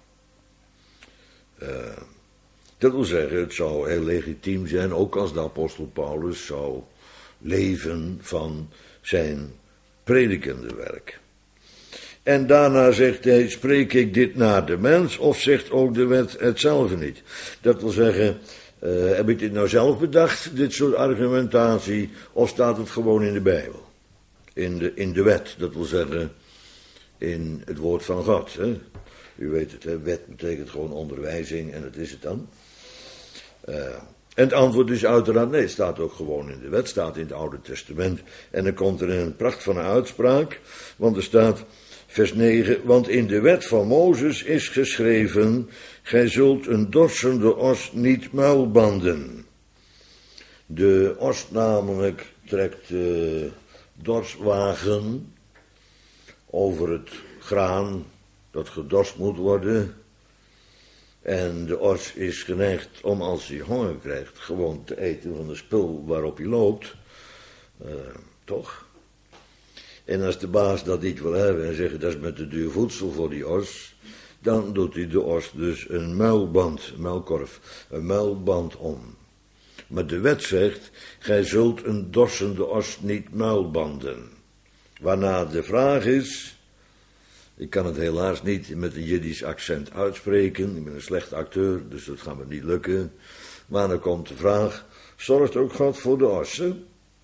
Uh, dat wil zeggen, het zou heel legitiem zijn, ook als de apostel Paulus zou leven van zijn predikende werk. En daarna zegt hij, spreek ik dit naar de mens, of zegt ook de wet hetzelfde niet? Dat wil zeggen, uh, heb ik dit nou zelf bedacht, dit soort argumentatie, of staat het gewoon in de Bijbel? In de, in de wet, dat wil zeggen, in het woord van God. Hè? U weet het, hè? Wet betekent gewoon onderwijzing, en dat is het dan. Uh, en het antwoord is uiteraard, nee, het staat ook gewoon in de wet, staat in het Oude Testament. En dan komt er een pracht van een uitspraak, want er staat... Vers negen, want in de wet van Mozes is geschreven, gij zult een dorsende os niet muilbanden. De os namelijk trekt de dorswagen over het graan dat gedorst moet worden. En de os is geneigd om als hij honger krijgt gewoon te eten van de spul waarop hij loopt. Uh, toch? En als de baas dat niet wil hebben en zegt dat is met te duur voedsel voor die os, dan doet hij de os dus een muilband, een muilkorf, een muilband om. Maar de wet zegt, gij zult een dorsende os niet muilbanden. Waarna de vraag is, ik kan het helaas niet met een Jiddisch accent uitspreken, ik ben een slecht acteur, dus dat gaat me niet lukken. Maar dan komt de vraag, zorgt ook God voor de ossen?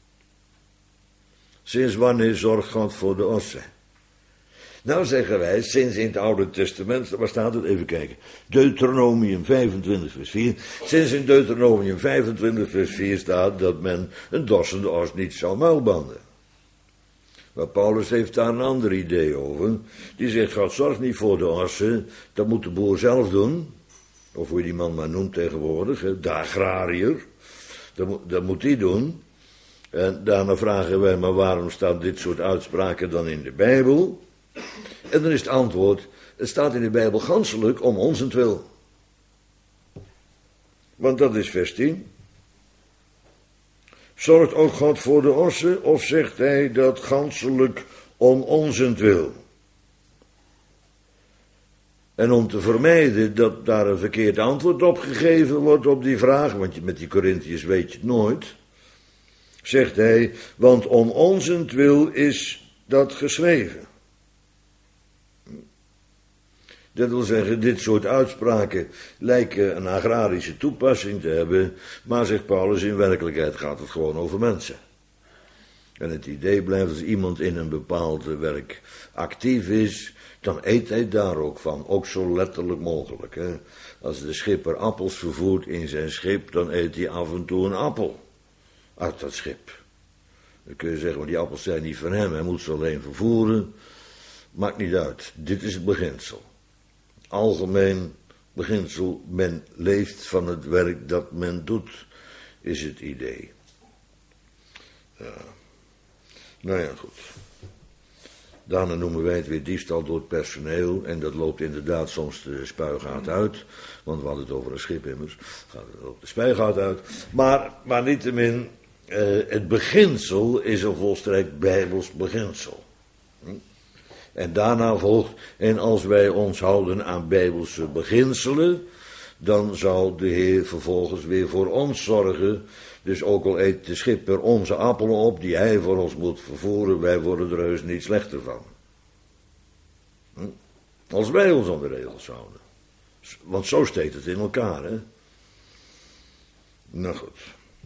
Sinds wanneer zorgt God voor de ossen? Nou zeggen wij, sinds in het Oude Testament, waar staat het? Even kijken. Deuteronomium vijfentwintig vers vier. Sinds in Deuteronomium vijfentwintig vers vier staat dat men een dorsende os niet zou muilbanden. Maar Paulus heeft daar een ander idee over. Die zegt, God zorgt niet voor de ossen, dat moet de boer zelf doen. Of hoe je die man maar noemt tegenwoordig, de agrariër. Dat moet, dat moet hij doen. En daarna vragen wij, maar waarom staan dit soort uitspraken dan in de Bijbel? En dan is het antwoord, het staat in de Bijbel ganselijk om onzentwil. Want dat is vers tien. Zorgt ook God voor de ossen, of zegt hij dat ganselijk om onzentwil? En om te vermijden dat daar een verkeerd antwoord op gegeven wordt op die vraag, want met die Korintiërs weet je het nooit, zegt hij, want om onzentwil is dat geschreven. Dat wil zeggen, dit soort uitspraken lijken een agrarische toepassing te hebben, maar zegt Paulus, in werkelijkheid gaat het gewoon over mensen. En het idee blijft, als iemand in een bepaald werk actief is, dan eet hij daar ook van, ook zo letterlijk mogelijk. Hè? Als de schipper appels vervoert in zijn schip, dan eet hij af en toe een appel uit dat schip. Dan kun je zeggen, maar die appels zijn niet van hem, hij moet ze alleen vervoeren. Maakt niet uit, dit is het beginsel. Algemeen beginsel, men leeft van het werk dat men doet, is het idee. Ja. Nou ja, goed. Daarna noemen wij het weer diefstal door het personeel. En dat loopt inderdaad soms de spuigaat uit. Want we hadden het over een schip immers. Gaat het ook de spuigaat uit. Maar, maar niettemin, uh, het beginsel is een volstrekt bijbels beginsel. Hm? En daarna volgt, en als wij ons houden aan bijbelse beginselen, dan zal de Heer vervolgens weer voor ons zorgen. Dus ook al eet de schipper onze appelen op, die hij voor ons moet vervoeren, wij worden er heus niet slechter van. Hm? Als wij ons aan de regels houden. Want zo steekt het in elkaar, hè. Nou goed.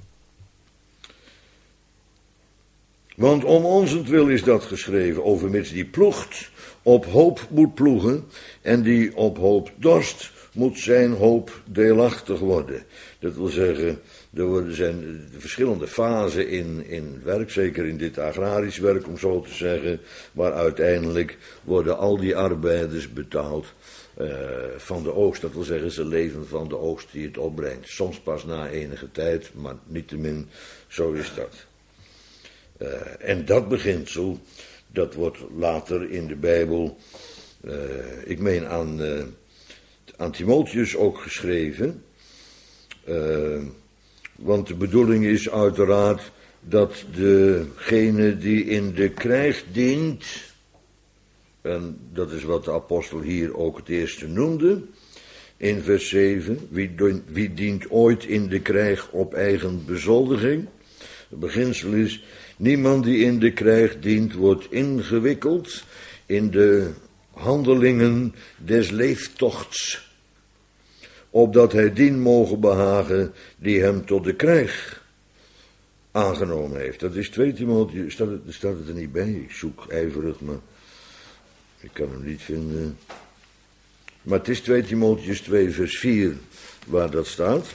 Want om onzentwil is dat geschreven, overmits die ploegt op hoop moet ploegen, en die op hoop dorst moet zijn hoop deelachtig worden. Dat wil zeggen, er zijn verschillende fasen in, in het werk, zeker in dit agrarisch werk om zo te zeggen, maar uiteindelijk worden al die arbeiders betaald uh, van de oogst. Dat wil zeggen, ze leven van de oogst die het opbrengt. Soms pas na enige tijd, maar niettemin, zo is dat. Uh, en dat beginsel, dat wordt later in de Bijbel, uh, ik meen aan, uh, aan Timotheus ook geschreven. Uh, want de bedoeling is uiteraard dat degene die in de krijg dient, en dat is wat de apostel hier ook het eerste noemde, in vers zeven, wie, wie dient ooit in de krijg op eigen bezoldiging? Het beginsel is, niemand die in de krijg dient wordt ingewikkeld in de handelingen des leeftochts, opdat hij dien mogen behagen die hem tot de krijg aangenomen heeft. Dat is twee Timotheus, staat het, staat het er niet bij, ik zoek ijverig, maar ik kan hem niet vinden. Maar het is twee Timotheus twee vers vier waar dat staat.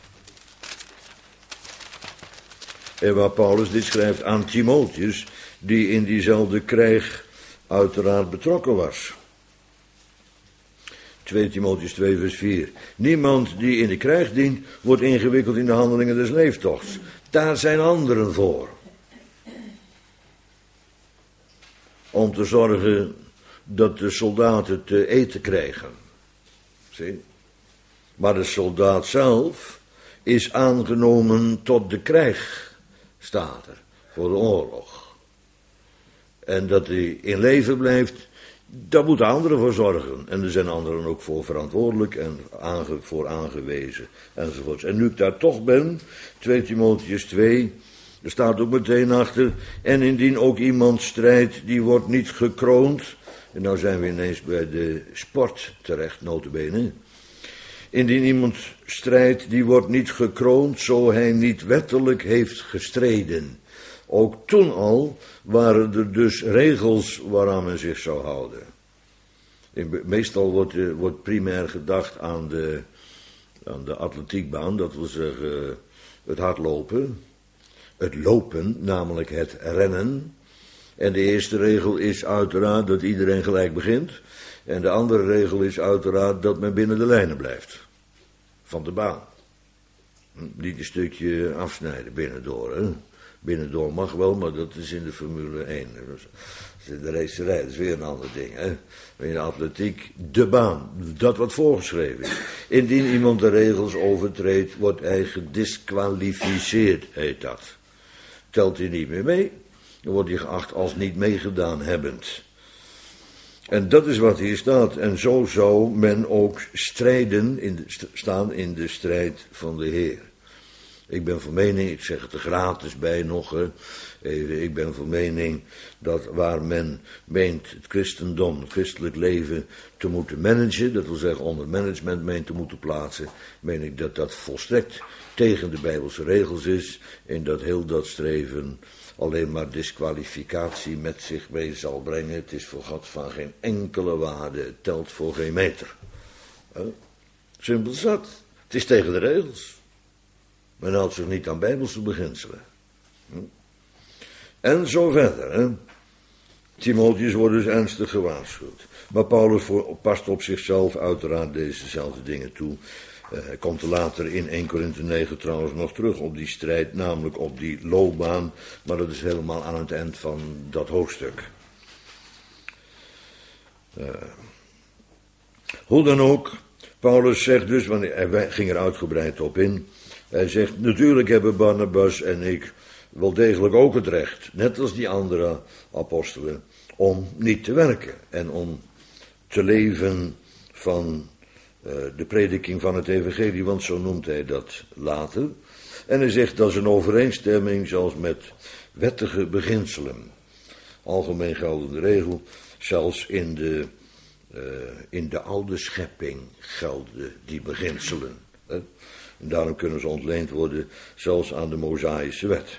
En waar Paulus dit schrijft aan Timotheus, die in diezelfde krijg uiteraard betrokken was. twee Timotheus twee vers vier. Niemand die in de krijg dient, wordt ingewikkeld in de handelingen des leeftochts. Daar zijn anderen voor. Om te zorgen dat de soldaten te eten krijgen. Zie? Maar de soldaat zelf is aangenomen tot de krijg, staat er, voor de oorlog. En dat hij in leven blijft, daar moeten anderen voor zorgen. En er zijn anderen ook voor verantwoordelijk en aange, voor aangewezen, enzovoorts. En nu ik daar toch ben, twee Timotheus twee, er staat ook meteen achter, en indien ook iemand strijdt, die wordt niet gekroond. En nou zijn we ineens bij de sport terecht, nota bene. Indien iemand strijdt, die wordt niet gekroond, zo hij niet wettelijk heeft gestreden. Ook toen al waren er dus regels waaraan men zich zou houden. Meestal wordt, uh, wordt primair gedacht aan de, aan de atletiekbaan, dat wil zeggen het hardlopen. Het lopen, namelijk het rennen. En de eerste regel is uiteraard dat iedereen gelijk begint. En de andere regel is uiteraard dat men binnen de lijnen blijft. Van de baan. Niet een stukje afsnijden binnendoor. Hè? Binnendoor mag wel, maar dat is in de Formule één. De racerij, dat is weer een ander ding. Hè? In de atletiek, de baan. Dat wat voorgeschreven is. Indien iemand de regels overtreedt, wordt hij gedisqualificeerd, heet dat. Telt hij niet meer mee, dan wordt hij geacht als niet meegedaan hebbend. En dat is wat hier staat. En zo zou men ook strijden, in de, staan in de strijd van de Heer. Ik ben van mening, ik zeg het er gratis bij nog, hè, even, ik ben van mening dat waar men meent het christendom, het christelijk leven te moeten managen, dat wil zeggen onder management meent te moeten plaatsen, meen ik dat dat volstrekt tegen de Bijbelse regels is en dat heel dat streven alleen maar disqualificatie met zich mee zal brengen. Het is voor God van geen enkele waarde, het telt voor geen meter. Huh? Simpel zat. Het is tegen de regels. Men houdt zich niet aan Bijbelse beginselen. Hm? En zo verder. Hè? Timotheus wordt dus ernstig gewaarschuwd. Maar Paulus past op zichzelf uiteraard dezezelfde dingen toe. Uh, hij komt er later in Eerste Korinthe negen trouwens nog terug op die strijd, namelijk op die loopbaan. Maar dat is helemaal aan het eind van dat hoofdstuk. Uh, hoe dan ook, Paulus zegt dus, want hij ging er uitgebreid op in. Hij zegt, natuurlijk hebben Barnabas en ik wel degelijk ook het recht, net als die andere apostelen, om niet te werken en om te leven van uh, de prediking van het evangelie, want zo noemt hij dat later. En hij zegt, dat is een overeenstemming zelfs met wettige beginselen. Algemeen geldende regel, zelfs in de, uh, in de oude schepping gelden die beginselen. Hè? En daarom kunnen ze ontleend worden zelfs aan de Mosaïsche wet.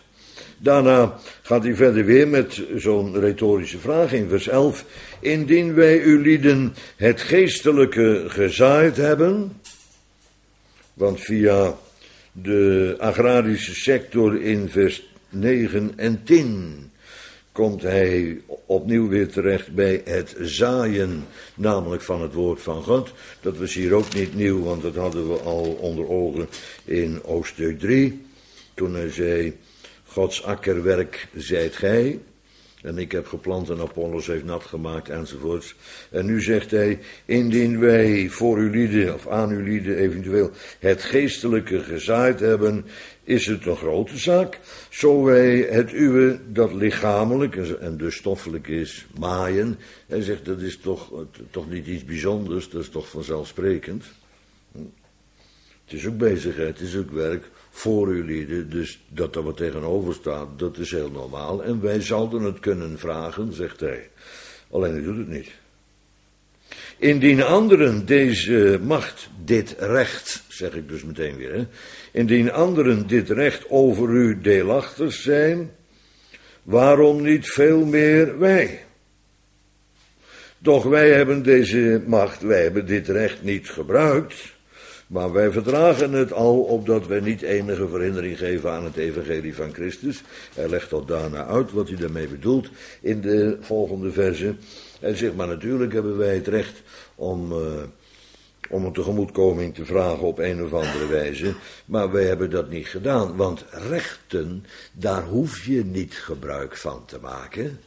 Daarna gaat hij verder weer met zo'n retorische vraag in vers elf. Indien wij u lieden het geestelijke gezaaid hebben, want via de agrarische sector in vers negen en tien komt hij opnieuw weer terecht bij het zaaien, namelijk van het woord van God. Dat was hier ook niet nieuw, want dat hadden we al onder ogen in hoofdstuk drie. Toen hij zei, Gods akkerwerk zijt gij, en ik heb geplant en Apollos heeft nat gemaakt enzovoorts. En nu zegt hij, indien wij voor uw lieden, of aan uw lieden eventueel, het geestelijke gezaaid hebben, is het een grote zaak. Zo wij het uwe, dat lichamelijk en dus stoffelijk is, maaien. Hij zegt, dat is toch, toch niet iets bijzonders, dat is toch vanzelfsprekend. Het is ook bezigheid, het is ook werk voor uw lieden, dus dat er wat tegenover staat, dat is heel normaal. En wij zouden het kunnen vragen, zegt hij. Alleen hij doet het niet. Indien anderen deze macht, dit recht, zeg ik dus meteen weer, hè, indien anderen dit recht over u deelachtig zijn, waarom niet veel meer wij? Doch wij hebben deze macht, wij hebben dit recht niet gebruikt, maar wij verdragen het al, opdat wij niet enige verhindering geven aan het evangelie van Christus. Hij legt dat daarna uit wat hij daarmee bedoelt in de volgende verse. Hij zegt, maar natuurlijk hebben wij het recht om, uh, om een tegemoetkoming te vragen op een of andere wijze, maar wij hebben dat niet gedaan, want rechten, daar hoef je niet gebruik van te maken.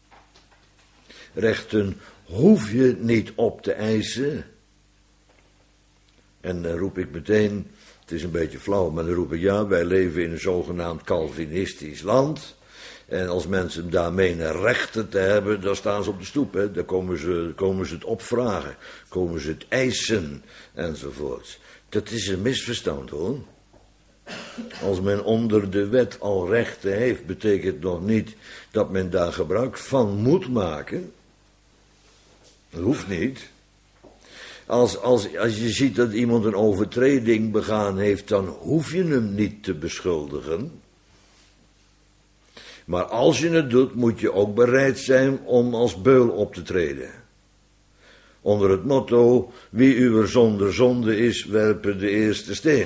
Rechten hoef je niet op te eisen. En dan roep ik meteen, het is een beetje flauw, maar dan roep ik, ja, wij leven in een zogenaamd Calvinistisch land. En als mensen daar menen rechten te hebben, dan staan ze op de stoep. Hè. Dan komen ze, komen ze het opvragen, komen ze het eisen enzovoorts. Dat is een misverstand hoor. Als men onder de wet al rechten heeft, betekent nog niet dat men daar gebruik van moet maken. Dat hoeft niet. Als, als, als je ziet dat iemand een overtreding begaan heeft, dan hoef je hem niet te beschuldigen. Maar als je het doet, moet je ook bereid zijn om als beul op te treden. Onder het motto, wie uwer zonder zonde is, werpe de eerste steen.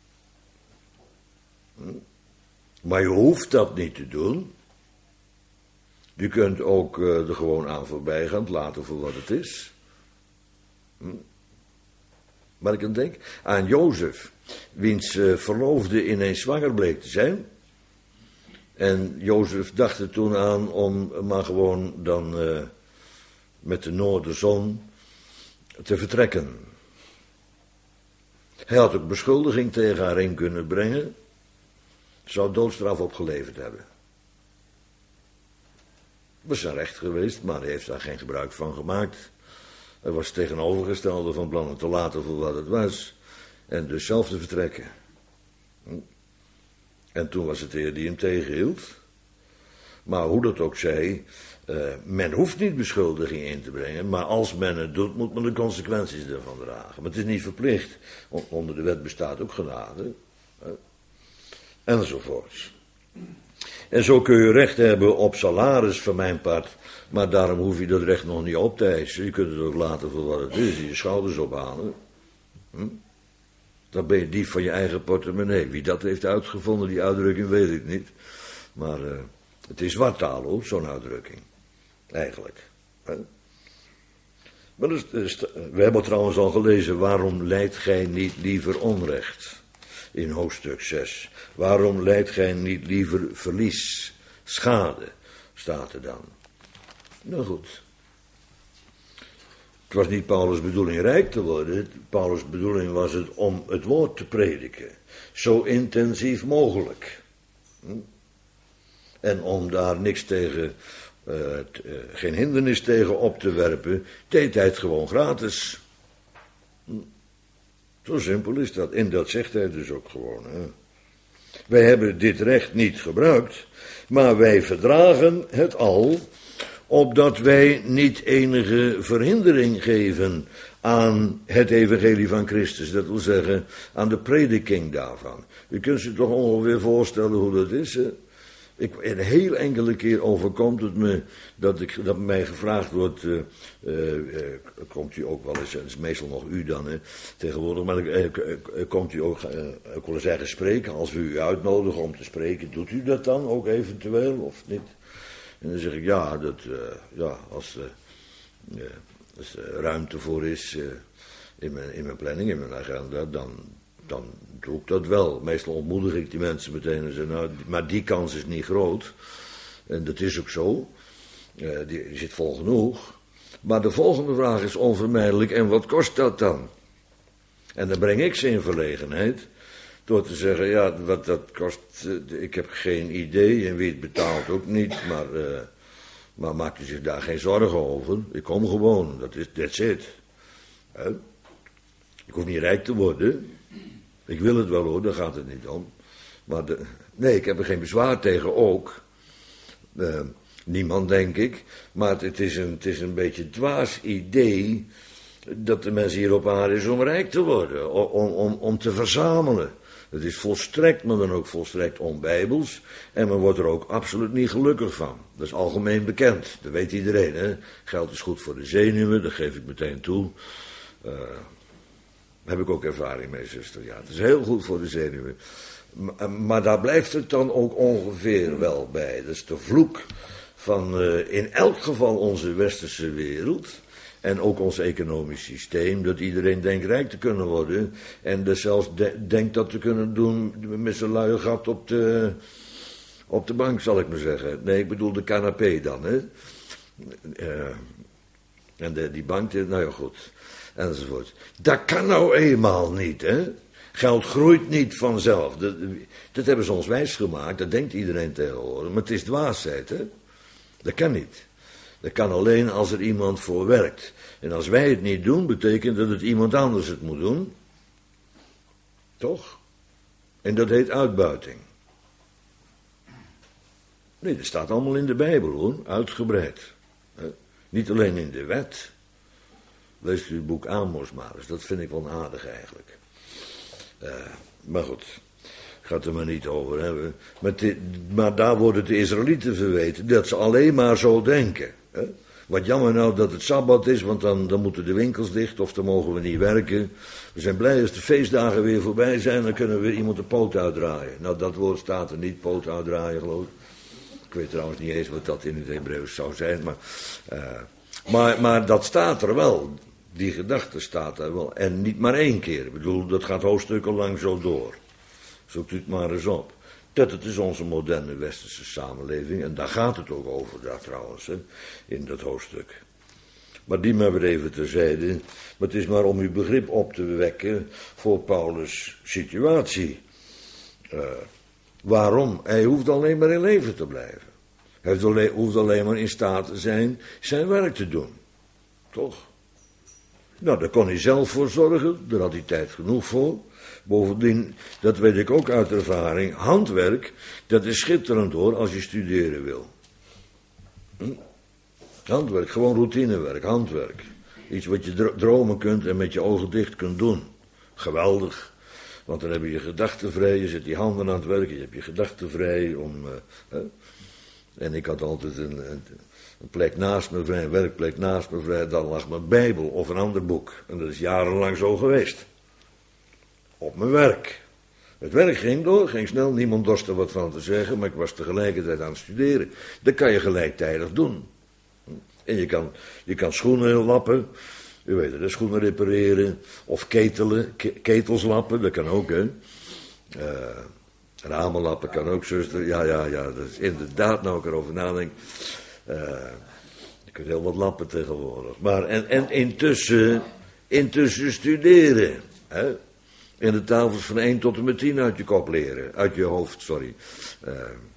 Maar je hoeft dat niet te doen. Je kunt ook uh, er gewoon aan voorbij gaan, laten voor wat het is. Hm? Maar ik denk aan Jozef, wiens uh, verloofde ineens zwanger bleek te zijn. En Jozef dacht er toen aan om maar gewoon dan uh, met de noorderzon te vertrekken. Hij had ook beschuldiging tegen haar in kunnen brengen. Zou doodstraf opgeleverd hebben. Dat was zijn recht geweest, maar hij heeft daar geen gebruik van gemaakt. Hij was tegenovergestelde van plan om te laten voor wat het was. En dus zelf te vertrekken. En toen was het de Heer die hem tegenhield. Maar hoe dat ook zij, uh, men hoeft niet beschuldiging in te brengen. Maar als men het doet, moet men de consequenties ervan dragen. Maar het is niet verplicht. Onder de wet bestaat ook genade. Uh, enzovoorts. En zo kun je recht hebben op salaris van mijn part. Maar daarom hoef je dat recht nog niet op te eisen. Je kunt het ook laten voor wat het is. Je schouders ophalen. Hm? Dan ben je dief van je eigen portemonnee. Wie dat heeft uitgevonden, die uitdrukking, weet ik niet. Maar uh, het is wartaal hoor, zo'n uitdrukking. Eigenlijk. Hè? Maar dus, dus, we hebben trouwens al gelezen, waarom lijdt gij niet liever onrecht? In hoofdstuk zes. Waarom lijdt gij niet liever verlies, schade, staat er dan. Nou goed. Het was niet Paulus' bedoeling rijk te worden. Paulus' bedoeling was het om het woord te prediken. Zo intensief mogelijk. En om daar niks tegen, uh, t, uh, geen hindernis tegen op te werpen, deed hij het gewoon gratis. Zo simpel is dat. En dat zegt hij dus ook gewoon. Hè. Wij hebben dit recht niet gebruikt, maar wij verdragen het al, opdat wij niet enige verhindering geven aan het evangelie van Christus. Dat wil zeggen, aan de prediking daarvan. U kunt zich toch ongeveer voorstellen hoe dat is. Hè? Ik, een heel enkele keer overkomt het me dat, ik, dat mij gevraagd wordt, uh, uh, uh, komt u ook wel eens, het is meestal nog u dan, hè, tegenwoordig, maar uh, uh, komt u ook, uh, ik wil zeggen spreken, als we u uitnodigen om te spreken, doet u dat dan ook eventueel of niet? En dan zeg ik ja, dat, uh, ja als, uh, uh, als er ruimte voor is uh, in, mijn, in mijn planning, in mijn agenda, dan... dan doe ik dat wel. Meestal ontmoedig ik die mensen meteen en zeg, nou, maar die kans is niet groot. En dat is ook zo. Uh, die, die zit vol genoeg. Maar de volgende vraag is onvermijdelijk, en wat kost dat dan? En dan breng ik ze in verlegenheid, door te zeggen, ja, wat dat kost, uh, ik heb geen idee, en wie het betaalt ook niet, maar, uh, maar maakt u zich daar geen zorgen over. Ik kom gewoon, dat is, that's it. Uh, ik hoef niet rijk te worden. Ik wil het wel hoor, daar gaat het niet om. Maar de, nee, ik heb er geen bezwaar tegen ook. Uh, niemand, denk ik. Maar het, het, is een, het is een beetje een dwaas idee dat de mens hier op aarde is om rijk te worden. Om, om, om te verzamelen. Het is volstrekt, maar dan ook volstrekt onbijbels. En men wordt er ook absoluut niet gelukkig van. Dat is algemeen bekend. Dat weet iedereen, hè. Geld is goed voor de zenuwen, dat geef ik meteen toe. Uh, Daar heb ik ook ervaring mee, zuster. Ja, het is heel goed voor de zenuwen. Maar, maar daar blijft het dan ook ongeveer wel bij. Dat is de vloek van uh, in elk geval onze westerse wereld. En ook ons economisch systeem. Dat iedereen denkt rijk te kunnen worden. En dat zelfs de, denkt dat te kunnen doen met zijn luie gat op de, op de bank, zal ik maar zeggen. Nee, ik bedoel de canapé dan, hè. Uh, en de, die bank, nou ja, goed. Enzovoort. Dat kan nou eenmaal niet, hè. Geld groeit niet vanzelf. Dat, dat hebben ze ons wijsgemaakt, dat denkt iedereen tegenwoordig. Maar het is dwaasheid, hè. Dat kan niet. Dat kan alleen als er iemand voor werkt. En als wij het niet doen, betekent dat het iemand anders het moet doen. Toch? En dat heet uitbuiting. Nee, dat staat allemaal in de Bijbel, hoor. Uitgebreid. Niet alleen in de wet. Leest u het boek Amos maar eens. Dat vind ik wel aardig eigenlijk. Uh, maar goed. Gaat er maar niet over hebben. Maar, te, maar daar worden de Israëlieten verweten dat ze alleen maar zo denken. Hè? Wat jammer nou dat het Sabbat is, want dan, dan moeten de winkels dicht of dan mogen we niet werken. We zijn blij als de feestdagen weer voorbij zijn, dan kunnen we weer iemand de poot uitdraaien. Nou, dat woord staat er niet, poot uitdraaien geloof ik. Ik weet trouwens niet eens wat dat in het Hebreeuws zou zijn, maar, uh, maar, maar dat staat er wel. Die gedachte staat er wel. En niet maar één keer. Ik bedoel, dat gaat hoofdstukken lang zo door. Zoekt u het maar eens op. Dat het is onze moderne westerse samenleving. En daar gaat het ook over, daar trouwens, hè, in dat hoofdstuk. Maar die maar weer even terzijde. Maar het is maar om uw begrip op te wekken voor Paulus' situatie. Uh, waarom? Hij hoeft alleen maar in leven te blijven. Hij hoeft alleen maar in staat te zijn zijn werk te doen. Toch? Nou, daar kon hij zelf voor zorgen, daar had hij tijd genoeg voor. Bovendien, dat weet ik ook uit ervaring, handwerk, dat is schitterend hoor, als je studeren wil. Hm? Handwerk, gewoon routinewerk, handwerk. Iets wat je dromen kunt en met je ogen dicht kunt doen. Geweldig, want dan heb je je gedachten vrij, je zet die handen aan het werk, je hebt je gedachten vrij om... Uh, uh. En ik had altijd een... een Een plek naast me vrij, een werkplek naast me vrij, dan lag mijn Bijbel of een ander boek. En dat is jarenlang zo geweest. Op mijn werk. Het werk ging door, ging snel, niemand dorst er wat van te zeggen, maar ik was tegelijkertijd aan het studeren. Dat kan je gelijktijdig doen. En je kan, je kan schoenen lappen, u weet het, schoenen repareren, of ketelen, ketels lappen, dat kan ook, hè. Uh, ramen lappen kan ook, zuster. Ja, ja, ja, dat is inderdaad, nou ik erover nadenk. Uh, je kunt heel wat lappen tegenwoordig. Maar en, en intussen, intussen studeren. Hè? En de tafels van één tot en met tien uit je kop leren. Uit je hoofd, sorry. Uh,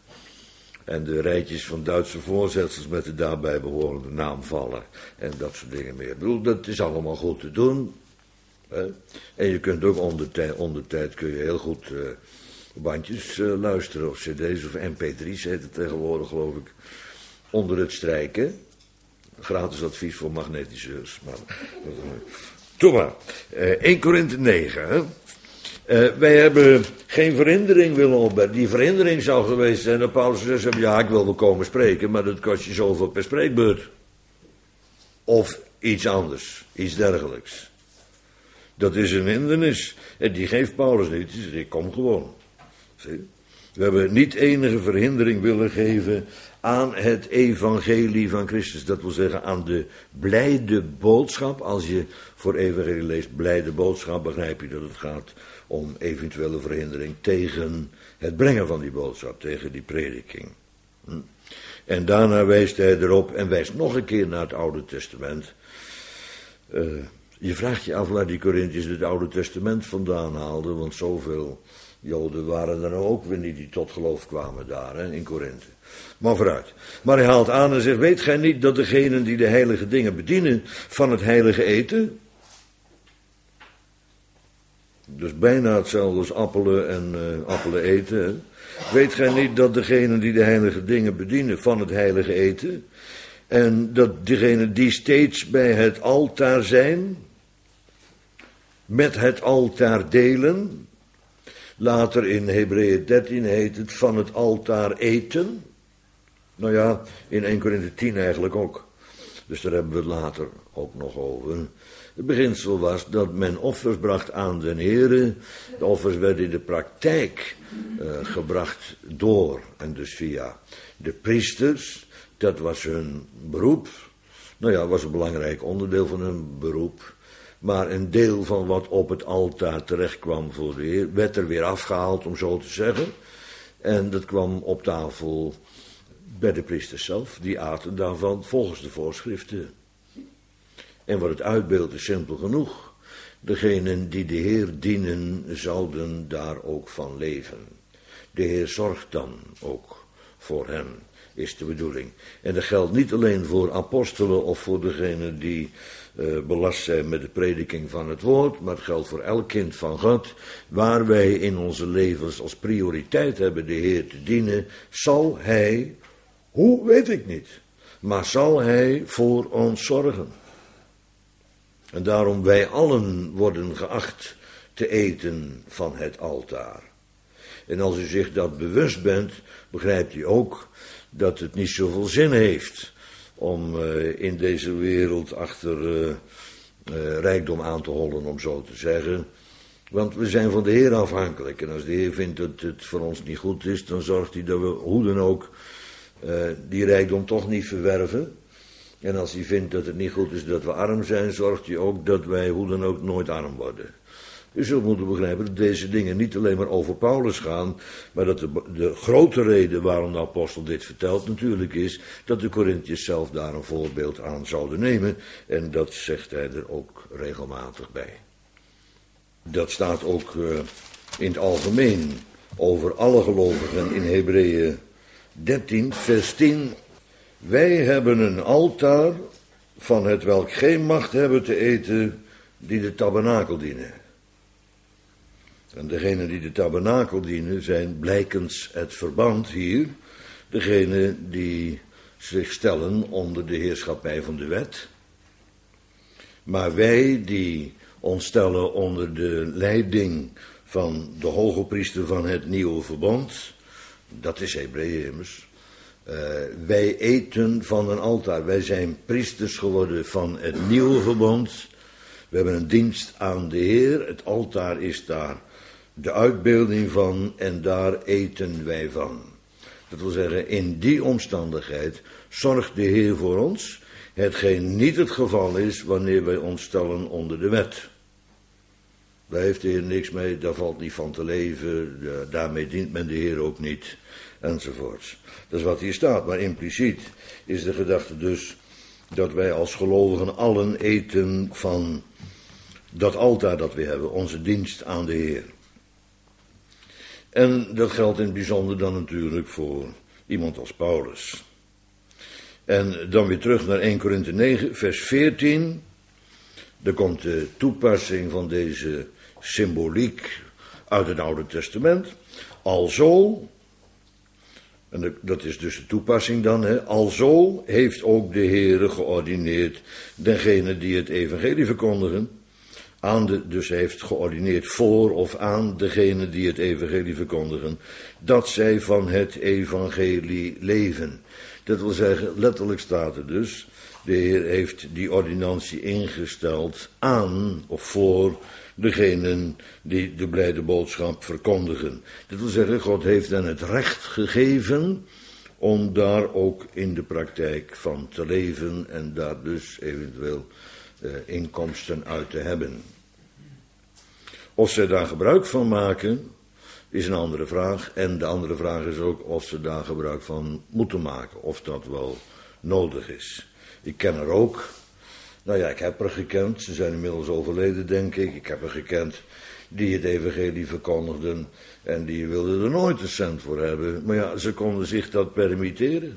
en de rijtjes van Duitse voorzetsels met de daarbij behorende naamvallen. En dat soort dingen meer. Ik bedoel, dat is allemaal goed te doen. Hè? En je kunt ook onder tijd, onder tijd kun je heel goed uh, bandjes uh, luisteren. Of cd's of M P drie's heet het tegenwoordig, geloof ik. Onder het strijken. Gratis advies voor magnetiseurs. Maar, uh, Doe maar. Uh, Eerste Korinthe negen. Hè? Uh, wij hebben geen verhindering willen opbrengen. Die verhindering zou geweest zijn dat Paulus gezegd heeft, ja, ik wil wel komen spreken, maar dat kost je zoveel per spreekbeurt. Of iets anders, iets dergelijks. Dat is een hindernis. En die geeft Paulus niet. Hij zegt, ik kom gewoon. Zie? We hebben niet enige verhindering willen geven aan het evangelie van Christus. Dat wil zeggen aan de blijde boodschap. Als je voor evangelie leest blijde boodschap, begrijp je dat het gaat om eventuele verhindering tegen het brengen van die boodschap, tegen die prediking. Hm. En daarna wijst hij erop en wijst nog een keer naar het Oude Testament. Uh, je vraagt je af waar die Corinthiërs het Oude Testament vandaan haalden, want zoveel Joden waren er nou ook weer niet die tot geloof kwamen daar, hè, in Korinthe. Maar vooruit. Maar hij haalt aan en zegt, weet gij niet dat degenen die de heilige dingen bedienen van het heilige eten? Dus bijna hetzelfde als appelen en uh, appelen eten. Hè? Weet gij niet dat degenen die de heilige dingen bedienen van het heilige eten, en dat degenen die steeds bij het altaar zijn, met het altaar delen, later in Hebreeën dertien heet het van het altaar eten. Nou ja, in Eerste Korinthe tien eigenlijk ook. Dus daar hebben we het later ook nog over. Het beginsel was dat men offers bracht aan den Heere. De offers werden in de praktijk uh, gebracht door, en dus via de priesters. Dat was hun beroep. Nou ja, dat was een belangrijk onderdeel van hun beroep. Maar een deel van wat op het altaar terecht kwam voor de Heer, werd er weer afgehaald, om zo te zeggen. En dat kwam op tafel bij de priesters zelf. Die aten daarvan volgens de voorschriften. En wat het uitbeeldt is simpel genoeg. Degenen die de Heer dienen, zouden daar ook van leven. De Heer zorgt dan ook voor hen, is de bedoeling. En dat geldt niet alleen voor apostelen of voor degenen die uh, belast zijn met de prediking van het woord, maar het geldt voor elk kind van God. Waar wij in onze levens als prioriteit hebben de Heer te dienen, zal Hij, hoe weet ik niet, maar zal Hij voor ons zorgen. En daarom wij allen worden geacht te eten van het altaar. En als u zich dat bewust bent, begrijpt u ook dat het niet zoveel zin heeft om uh, in deze wereld achter uh, uh, rijkdom aan te hollen, om zo te zeggen. Want we zijn van de Heer afhankelijk. En als de Heer vindt dat het voor ons niet goed is, dan zorgt hij dat we hoe dan ook uh, die rijkdom toch niet verwerven. En als hij vindt dat het niet goed is dat we arm zijn, zorgt hij ook dat wij hoe dan ook nooit arm worden. U zult moeten begrijpen dat deze dingen niet alleen maar over Paulus gaan, maar dat de, de grote reden waarom de apostel dit vertelt natuurlijk is dat de Corinthiërs zelf daar een voorbeeld aan zouden nemen. En dat zegt hij er ook regelmatig bij. Dat staat ook uh, in het algemeen over alle gelovigen in Hebreeën dertien, vers tien. Wij hebben een altaar van het welk geen macht hebben te eten die de tabernakel dienen. En degenen die de tabernakel dienen zijn blijkens het verband hier, degenen die zich stellen onder de heerschappij van de wet. Maar wij die ons stellen onder de leiding van de hoge priester van het nieuwe verbond, dat is Hebreeën immers. Uh, wij eten van een altaar. Wij zijn priesters geworden van het nieuwe verbond. We hebben een dienst aan de Heer. Het altaar is daar de uitbeelding van en daar eten wij van. Dat wil zeggen, in die omstandigheid zorgt de Heer voor ons, hetgeen niet het geval is wanneer wij ons stellen onder de wet. Daar heeft de Heer niks mee, daar valt niet van te leven, daarmee dient men de Heer ook niet, enzovoorts. Dat is wat hier staat, maar impliciet is de gedachte dus dat wij als gelovigen allen eten van dat altaar dat we hebben, onze dienst aan de Heer. En dat geldt in het bijzonder dan natuurlijk voor iemand als Paulus. En dan weer terug naar Eerste Korinthe negen, vers veertien. Daar komt de toepassing van deze symboliek uit het Oude Testament. Alzo, en dat is dus de toepassing dan, hè, alzo heeft ook de Heere geordineerd degenen die het evangelie verkondigen, Aan de, dus hij heeft geordineerd voor of aan degenen die het evangelie verkondigen, dat zij van het evangelie leven. Dat wil zeggen, letterlijk staat er dus, de Heer heeft die ordinantie ingesteld aan of voor degenen die de blijde boodschap verkondigen. Dat wil zeggen, God heeft hen het recht gegeven om daar ook in de praktijk van te leven en daar dus eventueel uh, inkomsten uit te hebben. Of ze daar gebruik van maken, is een andere vraag. En de andere vraag is ook of ze daar gebruik van moeten maken. Of dat wel nodig is. Ik ken er ook. Nou ja, ik heb er gekend. Ze zijn inmiddels overleden, denk ik. Ik heb er gekend die het evangelie verkondigden. En die wilden er nooit een cent voor hebben. Maar ja, ze konden zich dat permitteren.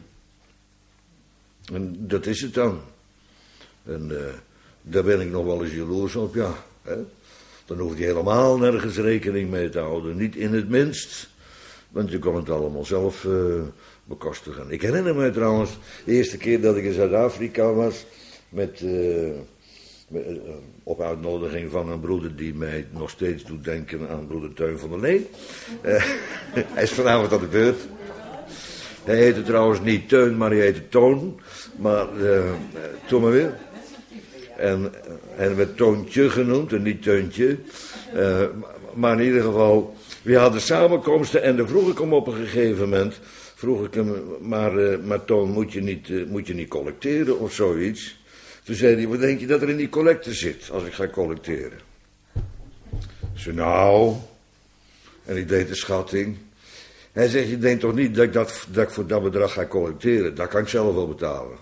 En dat is het dan. En uh, daar ben ik nog wel eens jaloers op, ja. Hè? Dan hoef je helemaal nergens rekening mee te houden. Niet in het minst. Want je kon het allemaal zelf uh, bekostigen. Ik herinner me trouwens de eerste keer dat ik in Zuid-Afrika was. Met, uh, met, uh, op uitnodiging van een broeder die mij nog steeds doet denken aan broeder Teun van der Leen. Uh, hij is vanavond aan de beurt. Hij heette trouwens niet Teun, maar hij heette Toon. Maar uh, toen maar weer. En hij werd Toontje genoemd en niet Teuntje. Uh, maar in ieder geval, we hadden samenkomsten en dan vroeg ik hem op een gegeven moment, vroeg ik hem, maar, uh, maar Toon, moet je, niet, uh, moet je niet collecteren of zoiets? Toen zei hij, wat denk je dat er in die collecte zit als ik ga collecteren? Ik zei, nou, en ik deed de schatting. Hij zegt, je denkt toch niet dat ik, dat, dat ik voor dat bedrag ga collecteren? Dat kan ik zelf wel betalen.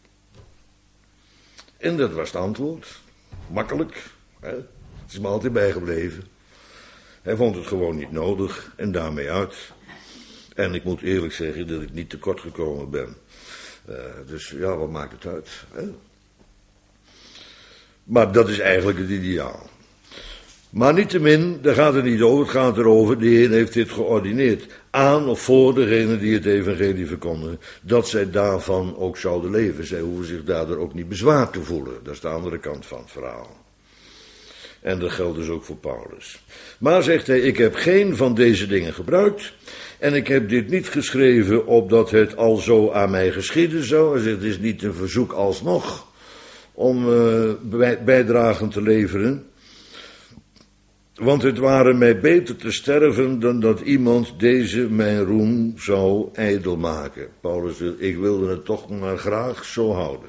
En dat was het antwoord. Makkelijk. Hè? Het is me altijd bijgebleven. Hij vond het gewoon niet nodig en daarmee uit. En ik moet eerlijk zeggen dat ik niet tekort gekomen ben. Uh, dus ja, wat maakt het uit? Hè? Maar dat is eigenlijk het ideaal. Maar niettemin, daar gaat het niet over. Het gaat erover, de Heer heeft dit geordineerd. Aan of voor degenen die het evangelie verkondigen. Dat zij daarvan ook zouden leven. Zij hoeven zich daardoor ook niet bezwaar te voelen. Dat is de andere kant van het verhaal. En dat geldt dus ook voor Paulus. Maar zegt hij, ik heb geen van deze dingen gebruikt. En ik heb dit niet geschreven opdat het al zo aan mij geschieden zou. Hij zegt, het is niet een verzoek alsnog om uh, bijdragen te leveren. Want het ware mij beter te sterven dan dat iemand deze mijn roem zou ijdel maken. Paulus zegt, ik wilde het toch maar graag zo houden.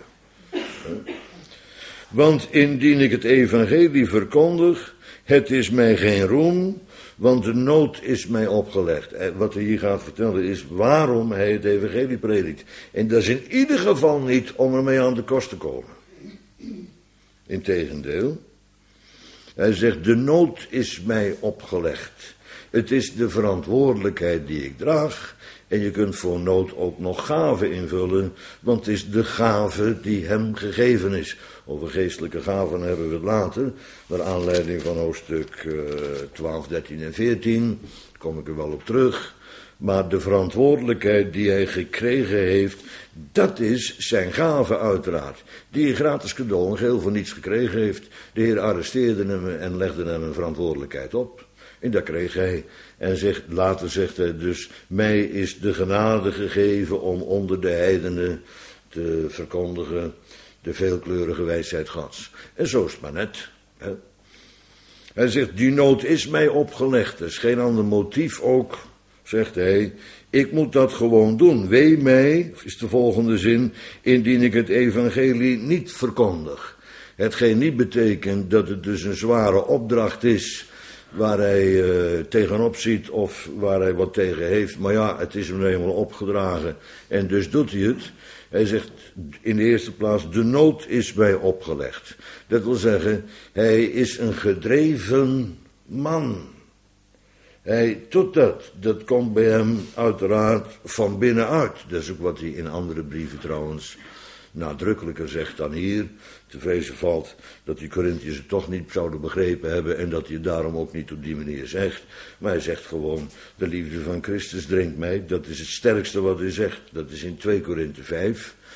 Want indien ik het evangelie verkondig, het is mij geen roem, want de nood is mij opgelegd. En wat hij hier gaat vertellen is waarom hij het evangelie predikt. En dat is in ieder geval niet om ermee aan de kost te komen. Integendeel. Hij zegt, de nood is mij opgelegd. Het is de verantwoordelijkheid die ik draag. En je kunt voor nood ook nog gaven invullen. Want het is de gave die hem gegeven is. Over geestelijke gaven hebben we het later. Naar aanleiding van hoofdstuk uh, twaalf, dertien en veertien. Daar kom ik er wel op terug. Maar de verantwoordelijkheid die hij gekregen heeft, dat is zijn gave uiteraard. Die hij gratis cadeau en geheel voor niets gekregen heeft. De Heer arresteerde hem en legde hem een verantwoordelijkheid op. En dat kreeg hij. En zegt, later zegt hij dus, mij is de genade gegeven om onder de heidenen te verkondigen de veelkleurige wijsheid Gods. En zo is het maar net. Hè? Hij zegt, die nood is mij opgelegd. Er is geen ander motief ook, zegt hij. Ik moet dat gewoon doen. Wee mij, is de volgende zin, indien ik het evangelie niet verkondig. Hetgeen niet betekent dat het dus een zware opdracht is waar hij uh, tegenop ziet of waar hij wat tegen heeft. Maar ja, het is hem nou eenmaal opgedragen en dus doet hij het. Hij zegt in de eerste plaats, de nood is mij opgelegd. Dat wil zeggen, hij is een gedreven man. Hij doet dat. Dat komt bij hem uiteraard van binnenuit. Dat is ook wat hij in andere brieven trouwens nadrukkelijker zegt dan hier. Te vrezen valt dat die Corinthiërs het toch niet zouden begrepen hebben en dat hij het daarom ook niet op die manier zegt. Maar hij zegt gewoon, de liefde van Christus dringt mij. Dat is het sterkste wat hij zegt. Dat is in twee Korinthe vijf.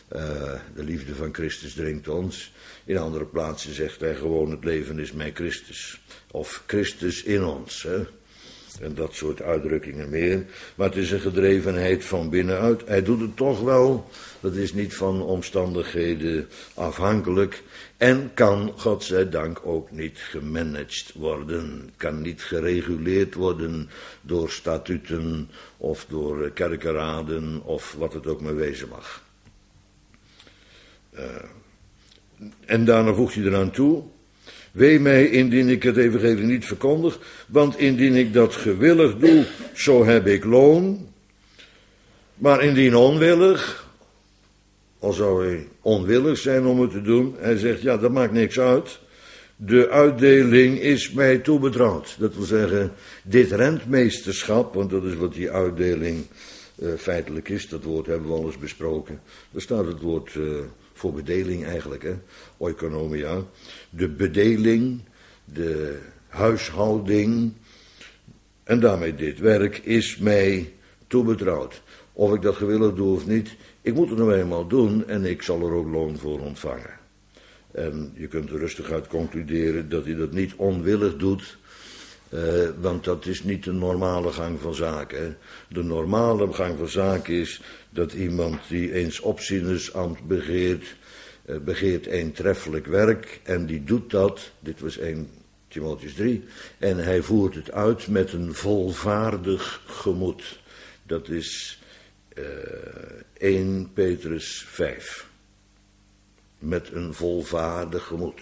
Uh, de liefde van Christus dringt ons. In andere plaatsen zegt hij gewoon: het leven is mij Christus. Of Christus in ons. Hè? En dat soort uitdrukkingen meer. Maar het is een gedrevenheid van binnenuit. Hij doet het toch wel. Dat is niet van omstandigheden afhankelijk. En kan, godzijdank, ook niet gemanaged worden. Kan niet gereguleerd worden door statuten of door kerkenraden of wat het ook maar wezen mag. Uh, en daarna voegt hij eraan toe: wee mij indien ik het evangelie niet verkondig, want indien ik dat gewillig doe, zo heb ik loon. Maar indien onwillig, al zou hij onwillig zijn om het te doen, hij zegt, ja, dat maakt niks uit. De uitdeling is mij toebetrouwd. Dat wil zeggen, dit rentmeesterschap, want dat is wat die uitdeling uh, feitelijk is, dat woord hebben we al eens besproken. Daar staat het woord uh, voor bedeling eigenlijk, hè, oikonomia. De bedeling, de huishouding en daarmee dit werk is mij toebetrouwd. Of ik dat gewillig doe of niet, ik moet het nou eenmaal doen en ik zal er ook loon voor ontvangen. En je kunt er rustig uit concluderen dat hij dat niet onwillig doet, uh, want dat is niet de normale gang van zaken. Hè. De normale gang van zaken is dat iemand die eens opzienersambt begeert, uh, begeert een treffelijk werk en die doet dat, dit was eerste Timotheüs drie, en hij voert het uit met een volvaardig gemoed. Dat is uh, eerste Petrus vijf. Met een volvaardig gemoed.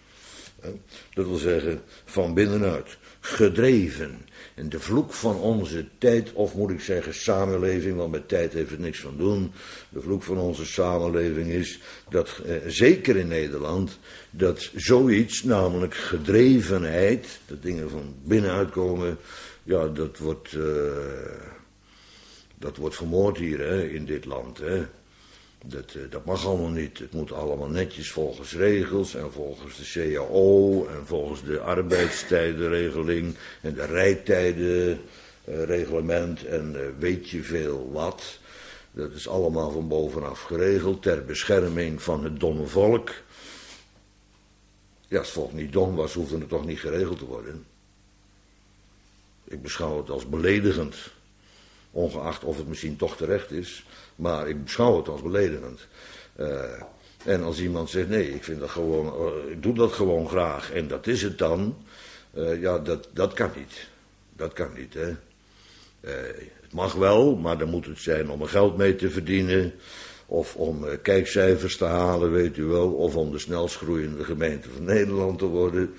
Dat wil zeggen, van binnenuit, gedreven. En de vloek van onze tijd, of moet ik zeggen samenleving, want met tijd heeft het niks van doen. De vloek van onze samenleving is dat, eh, zeker in Nederland, dat zoiets, namelijk gedrevenheid, dat dingen van binnenuit komen, ja, dat wordt, uh, dat wordt vermoord hier, hè, in dit land, hè. Dat, dat mag allemaal niet. Het moet allemaal netjes volgens regels en volgens de C A O en volgens de arbeidstijdenregeling en de rijtijdenreglement en uh, weet je veel wat. Dat is allemaal van bovenaf geregeld ter bescherming van het domme volk. Ja, als het volk niet dom was, hoefde het toch niet geregeld te worden. Ik beschouw het als beledigend. Ongeacht of het misschien toch terecht is. Maar ik beschouw het als beledigend. Uh, en als iemand zegt, nee, ik vind dat gewoon, uh, ik doe dat gewoon graag. En dat is het dan. Uh, ja, dat, dat kan niet. Dat kan niet, hè. Uh, het mag wel, maar dan moet het zijn om er geld mee te verdienen. Of om uh, kijkcijfers te halen, weet u wel. Of om de snelst groeiende gemeente van Nederland te worden.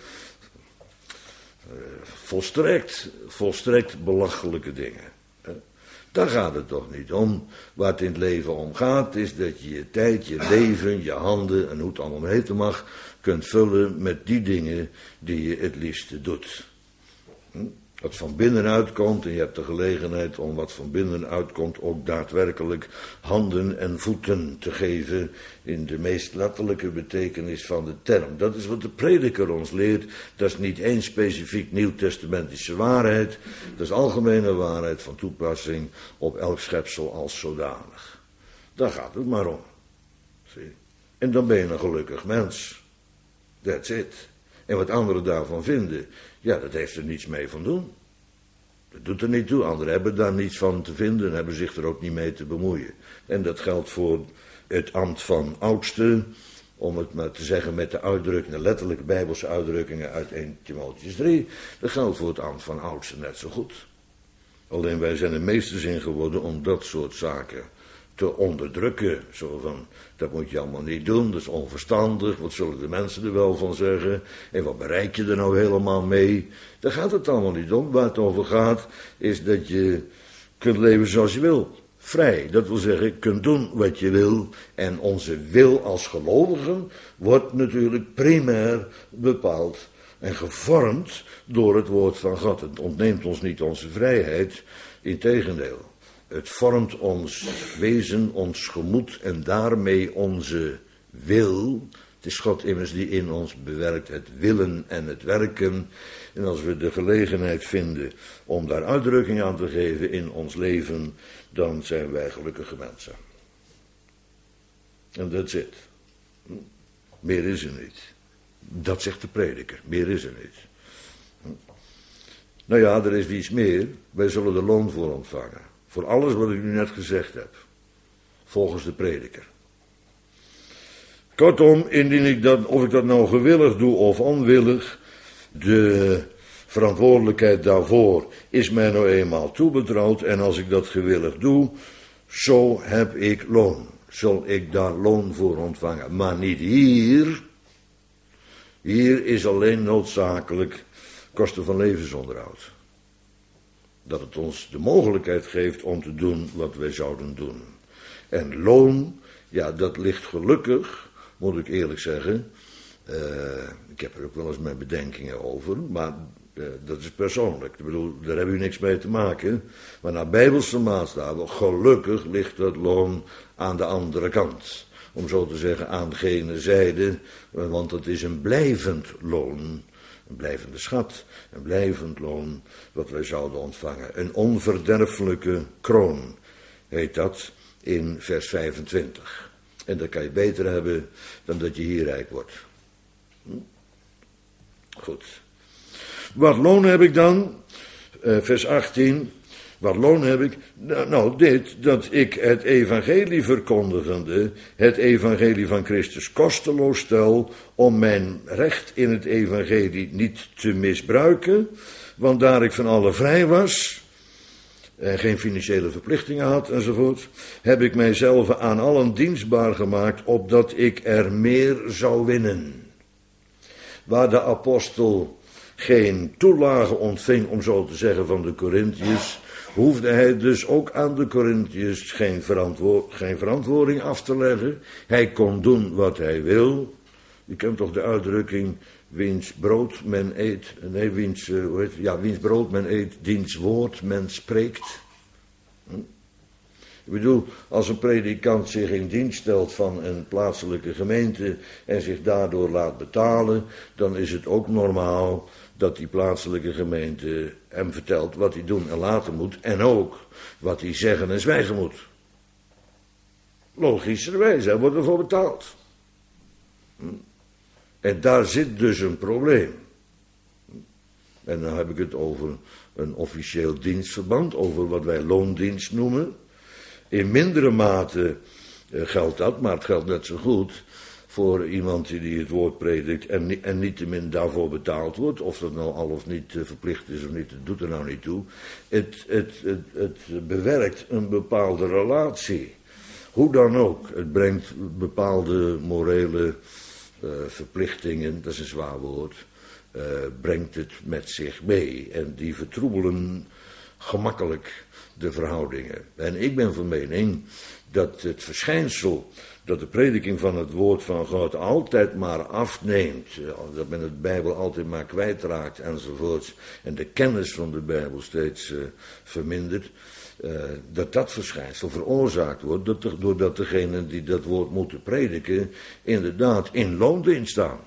Uh, volstrekt, volstrekt belachelijke dingen. Daar gaat het toch niet om. Waar het in het leven om gaat, is dat je je tijd, je leven, je handen en hoe het allemaal heten mag, kunt vullen met die dingen die je het liefste doet. Hm? Wat van binnenuit komt, en je hebt de gelegenheid om wat van binnenuit komt ook daadwerkelijk handen en voeten te geven in de meest letterlijke betekenis van de term. Dat is wat de prediker ons leert. Dat is niet één specifiek nieuwtestamentische waarheid. Dat is algemene waarheid van toepassing op elk schepsel als zodanig. Daar gaat het maar om. Zie? En dan ben je een gelukkig mens. That's it. En wat anderen daarvan vinden, ja, dat heeft er niets mee van doen. Dat doet er niet toe. Anderen hebben daar niets van te vinden en hebben zich er ook niet mee te bemoeien. En dat geldt voor het ambt van oudste, om het maar te zeggen met de uitdrukkingen, letterlijke bijbelse uitdrukkingen uit eerste Timotheüs drie. Dat geldt voor het ambt van oudste net zo goed. Alleen wij zijn er meesters in geworden om dat soort zaken te onderdrukken. Zo van, dat moet je allemaal niet doen, dat is onverstandig, wat zullen de mensen er wel van zeggen? En wat bereik je er nou helemaal mee? Daar gaat het allemaal niet om. Waar het over gaat, is dat je kunt leven zoals je wil. Vrij, dat wil zeggen, kunt doen wat je wil. En onze wil als gelovigen wordt natuurlijk primair bepaald en gevormd door het woord van God. Het ontneemt ons niet onze vrijheid, integendeel. Het vormt ons wezen, ons gemoed en daarmee onze wil. Het is God immers die in ons bewerkt het willen en het werken. En als we de gelegenheid vinden om daar uitdrukking aan te geven in ons leven, dan zijn wij gelukkige mensen. En that's it. Meer is er niet. Dat zegt de prediker. Meer is er niet. Nou ja, er is iets meer. Wij zullen er loon voor ontvangen. Voor alles wat ik nu net gezegd heb. Volgens de prediker. Kortom, indien ik dat, of ik dat nou gewillig doe of onwillig, de verantwoordelijkheid daarvoor is mij nou eenmaal toebetrouwd. En als ik dat gewillig doe, zo heb ik loon. Zal ik daar loon voor ontvangen. Maar niet hier. Hier is alleen noodzakelijk kosten van levensonderhoud. Dat het ons de mogelijkheid geeft om te doen wat wij zouden doen. En loon, ja, dat ligt gelukkig, moet ik eerlijk zeggen. Uh, ik heb er ook wel eens mijn bedenkingen over, maar uh, dat is persoonlijk. Ik bedoel, daar hebben u niks mee te maken. Maar naar bijbelse maatstaven, gelukkig ligt dat loon aan de andere kant. Om zo te zeggen, aan gene zijde, want het is een blijvend loon. Een blijvende schat, een blijvend loon, wat wij zouden ontvangen. Een onverderfelijke kroon, heet dat in vers vijfentwintig. En dat kan je beter hebben dan dat je hier rijk wordt. Hm? Goed. Wat loon heb ik dan? Uh, vers achttien. Wat loon heb ik? Nou, nou, dit, dat ik het evangelie verkondigende, het evangelie van Christus kosteloos stel, om mijn recht in het evangelie niet te misbruiken, want daar ik van alle vrij was, en geen financiële verplichtingen had enzovoort, heb ik mijzelf aan allen dienstbaar gemaakt, opdat ik er meer zou winnen. Waar de apostel geen toelage ontving, om zo te zeggen, van de Korintiërs, hoefde hij dus ook aan de Korintiërs geen, verantwo- geen verantwoording af te leggen. Hij kon doen wat hij wil. Je kent toch de uitdrukking, wiens brood men eet, nee, wiens, uh, hoe heet het? Ja, wiens brood men eet, diens woord men spreekt. Hm? Ik bedoel, als een predikant zich in dienst stelt van een plaatselijke gemeente en zich daardoor laat betalen, dan is het ook normaal dat die plaatselijke gemeente hem vertelt wat hij doen en laten moet en ook wat hij zeggen en zwijgen moet. Logischerwijs, hij wordt ervoor betaald. Hm? En daar zit dus een probleem. En dan heb ik het over een officieel dienstverband, over wat wij loondienst noemen. In mindere mate uh, geldt dat, maar het geldt net zo goed voor iemand die het woord predikt en, en niettemin daarvoor betaald wordt. Of dat nou al of niet uh, verplicht is of niet, dat doet er nou niet toe. Het, het, het, het bewerkt een bepaalde relatie. Hoe dan ook, het brengt bepaalde morele uh, verplichtingen, dat is een zwaar woord, uh, brengt het met zich mee. En die vertroebelen gemakkelijk de verhoudingen. En ik ben van mening dat het verschijnsel dat de prediking van het woord van God altijd maar afneemt, dat men het Bijbel altijd maar kwijtraakt enzovoorts, en de kennis van de Bijbel steeds uh, vermindert, uh, dat dat verschijnsel veroorzaakt wordt dat er, doordat degenen die dat woord moeten prediken inderdaad in loondienst staan.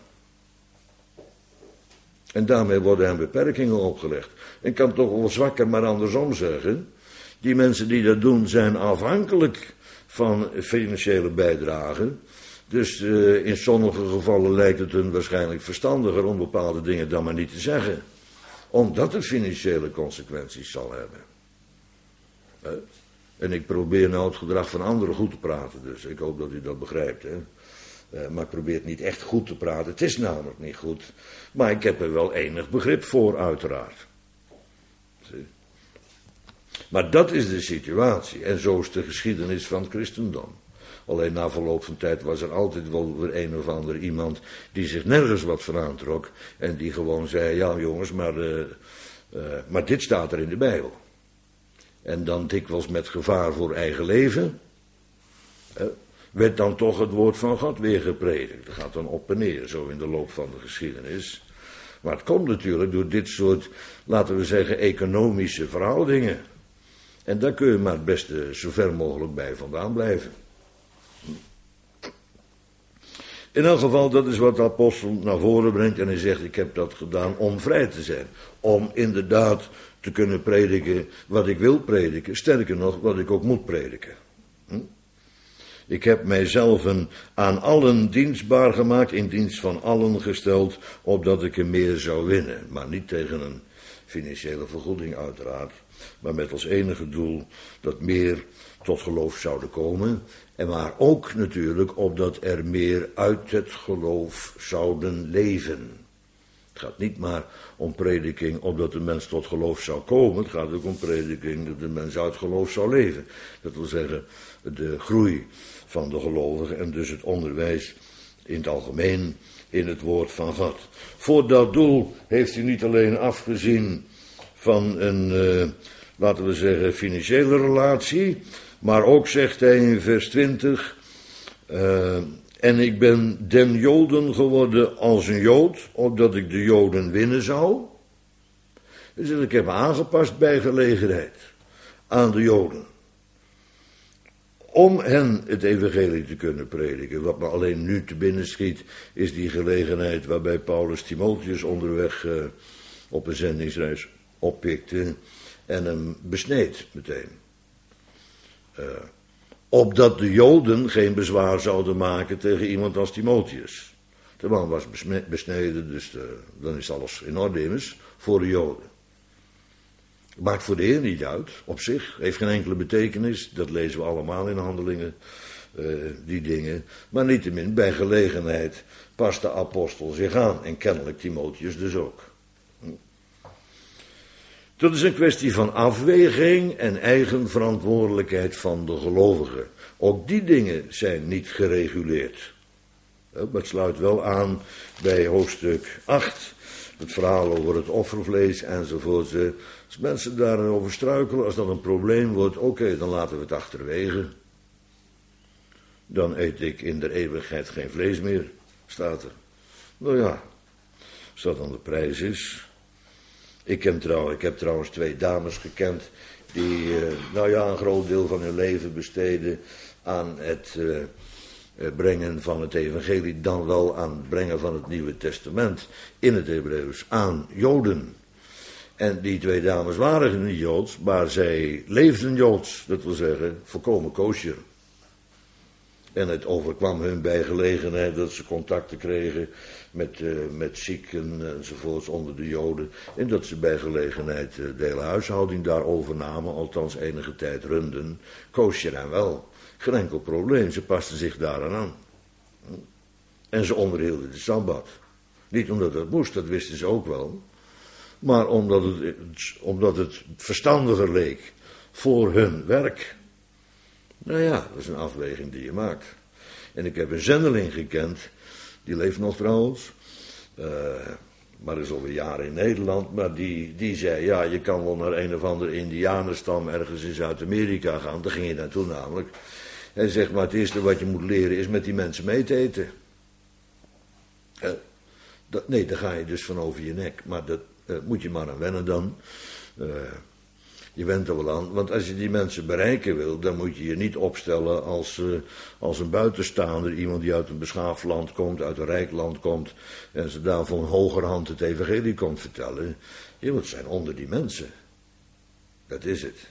En daarmee worden hen beperkingen opgelegd. Ik kan toch wel zwakker maar andersom zeggen. Die mensen die dat doen zijn afhankelijk van financiële bijdragen. Dus uh, in sommige gevallen lijkt het hun waarschijnlijk verstandiger om bepaalde dingen dan maar niet te zeggen. Omdat het financiële consequenties zal hebben. Uh, en ik probeer nou het gedrag van anderen goed te praten, dus ik hoop dat u dat begrijpt. Hè? Uh, maar ik probeer het niet echt goed te praten. Het is namelijk niet goed. Maar ik heb er wel enig begrip voor, uiteraard. Zie? Maar dat is de situatie. En zo is de geschiedenis van het christendom. Alleen na verloop van tijd was er altijd wel weer een of ander iemand die zich nergens wat van aantrok. En die gewoon zei, ja jongens, maar, uh, uh, maar dit staat er in de Bijbel. En dan dikwijls met gevaar voor eigen leven. Uh, werd dan toch het woord van God weer gepredikt. Dat gaat dan op en neer, zo in de loop van de geschiedenis. Maar het komt natuurlijk door dit soort, laten we zeggen, economische verhoudingen. En daar kun je maar het beste zo ver mogelijk bij vandaan blijven. In elk geval, dat is wat de apostel naar voren brengt. En hij zegt, ik heb dat gedaan om vrij te zijn. Om inderdaad te kunnen prediken wat ik wil prediken. Sterker nog, wat ik ook moet prediken. Hm? Ik heb mijzelf aan allen dienstbaar gemaakt, in dienst van allen gesteld, opdat ik er meer zou winnen. Maar niet tegen een financiële vergoeding uiteraard, maar met als enige doel dat meer tot geloof zouden komen. En maar ook natuurlijk opdat er meer uit het geloof zouden leven. Het gaat niet maar om prediking opdat de mens tot geloof zou komen. Het gaat ook om prediking dat de mens uit geloof zou leven. Dat wil zeggen de groei van de gelovigen en dus het onderwijs in het algemeen in het woord van God. Voor dat doel heeft hij niet alleen afgezien van een, uh, laten we zeggen, financiële relatie, maar ook zegt hij in vers twintig, uh, en ik ben den Joden geworden als een Jood, opdat ik de Joden winnen zou. Dus ik heb me aangepast bij gelegenheid aan de Joden. Om hen het evangelie te kunnen prediken. Wat me alleen nu te binnen schiet, is die gelegenheid waarbij Paulus Timotheus onderweg uh, op een zendingsreis oppikte en hem besneed meteen. Uh, opdat de Joden geen bezwaar zouden maken tegen iemand als Timotheus. De man was besneden, dus uh, dan is alles in orde immers voor de Joden. Maakt voor de Heer niet uit, op zich, heeft geen enkele betekenis, dat lezen we allemaal in Handelingen, uh, die dingen. Maar niettemin, bij gelegenheid past de apostel zich aan, en kennelijk Timotheus dus ook. Dat is een kwestie van afweging en eigen verantwoordelijkheid van de gelovigen. Ook die dingen zijn niet gereguleerd. Dat sluit wel aan bij hoofdstuk acht, het verhaal over het offervlees enzovoort. Als mensen daarover struikelen, als dat een probleem wordt, oké, okay, dan laten we het achterwege. Dan eet ik in de eeuwigheid geen vlees meer, staat er. Nou ja, als dat dan de prijs is. Ik, ken trouw, ik heb trouwens twee dames gekend die, uh, nou ja, een groot deel van hun leven besteden aan het uh, brengen van het evangelie, dan wel aan het brengen van het Nieuwe Testament in het Hebreeuws aan Joden. En die twee dames waren niet Joods, maar zij leefden Joods, dat wil zeggen, volkomen kosher. En het overkwam hun bij gelegenheid dat ze contacten kregen met, uh, met zieken enzovoorts onder de Joden. En dat ze bij gelegenheid uh, de hele huishouding daar overnamen, althans enige tijd runden. Kosher en wel. Geen enkel probleem, ze pasten zich daaraan aan. En ze onderhielden de Sabbat. Niet omdat het moest, dat wisten ze ook wel. Maar omdat het, omdat het verstandiger leek voor hun werk. Nou ja, dat is een afweging die je maakt. En ik heb een zendeling gekend, die leeft nog trouwens, uh, maar is alweer jaren in Nederland, maar die, die zei, ja, je kan wel naar een of andere indianenstam ergens in Zuid-Amerika gaan, daar ging je naartoe namelijk. Hij zegt, maar het eerste wat je moet leren is met die mensen mee te eten. Uh, dat, nee, daar ga je dus van over je nek, maar dat uh, moet je maar aan wennen dan. Uh, Je went er wel aan, want als je die mensen bereiken wil, dan moet je je niet opstellen als, uh, als een buitenstaander, iemand die uit een beschaafd land komt, uit een rijk land komt, en ze daar van hogerhand het evangelie komt vertellen. Je moet zijn onder die mensen. Dat is het.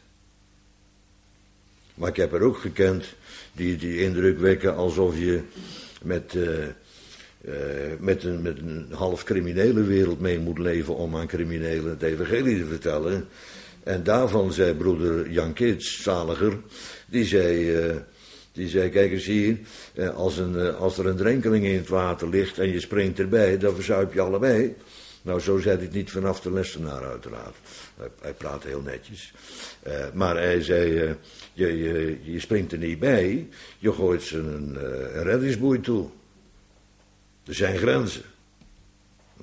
Maar ik heb er ook gekend die die indruk wekken alsof je met, uh, uh, met, een, met een half criminele wereld mee moet leven om aan criminelen het evangelie te vertellen. En daarvan zei broeder Jan Kits, zaliger, die zei, uh, die zei, kijk eens hier, uh, als, een, uh, als er een drenkeling in het water ligt en je springt erbij, dan verzuip je allebei. Nou, zo zei hij het niet vanaf de lessenaar uiteraard. Hij, hij praat heel netjes. Uh, maar hij zei, uh, je, je, je springt er niet bij, je gooit ze een, uh, een reddingsboei toe. Er zijn grenzen. Hm?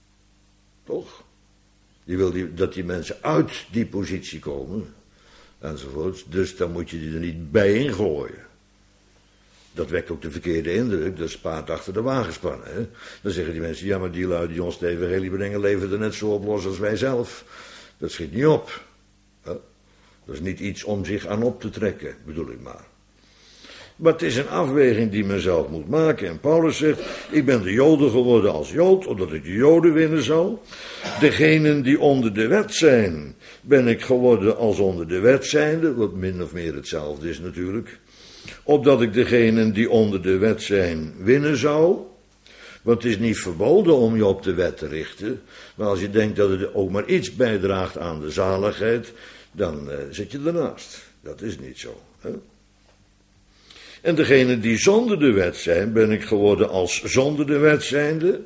Toch? Je wil die, dat die mensen uit die positie komen, enzovoorts. Dus dan moet je die er niet bij ingooien. Dat wekt ook de verkeerde indruk, dat is paard achter de wagen spannen. Hè? Dan zeggen die mensen, ja, maar die lui die ons de evangelie brengen, leven er net zo op los als wij zelf. Dat schiet niet op. Hè? Dat is niet iets om zich aan op te trekken, bedoel ik maar. Maar het is een afweging die men zelf moet maken. En Paulus zegt, ik ben de Joden geworden als Jood, omdat ik de Joden winnen zal. Degenen die onder de wet zijn, ben ik geworden als onder de wet zijnde, wat min of meer hetzelfde is natuurlijk. opdat ik degenen die onder de wet zijn winnen zou. Want het is niet verboden om je op de wet te richten. Maar als je denkt dat het ook maar iets bijdraagt aan de zaligheid, dan uh, zit je ernaast. Dat is niet zo. Hè? En degenen die zonder de wet zijn, ben ik geworden als zonder de wet zijnde.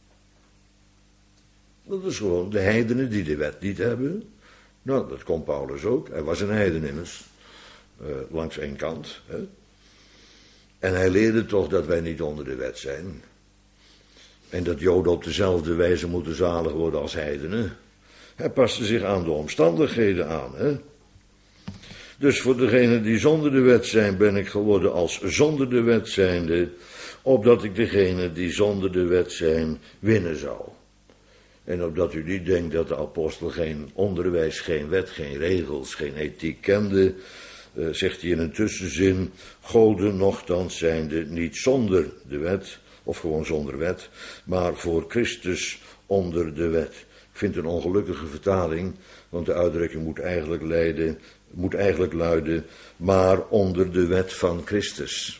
Dat is gewoon de heidenen die de wet niet hebben. Nou, dat kon Paulus ook. Hij was een heiden immers. Uh, langs één kant. Hè? En hij leerde toch dat wij niet onder de wet zijn. En dat Joden op dezelfde wijze moeten zalig worden als heidenen. Hij paste zich aan de omstandigheden aan. Hè? Dus voor degenen die zonder de wet zijn, ben ik geworden als zonder de wet zijnde, opdat ik degenen die zonder de wet zijn winnen zou. En opdat u niet denkt dat de apostel geen onderwijs, geen wet, geen regels, geen ethiek kende, uh, zegt hij in een tussenzin, goden nochtans zijnde niet zonder de wet, of gewoon zonder wet, maar voor Christus onder de wet. Ik vind het een ongelukkige vertaling, want de uitdrukking moet eigenlijk, leiden, moet eigenlijk luiden, maar onder de wet van Christus.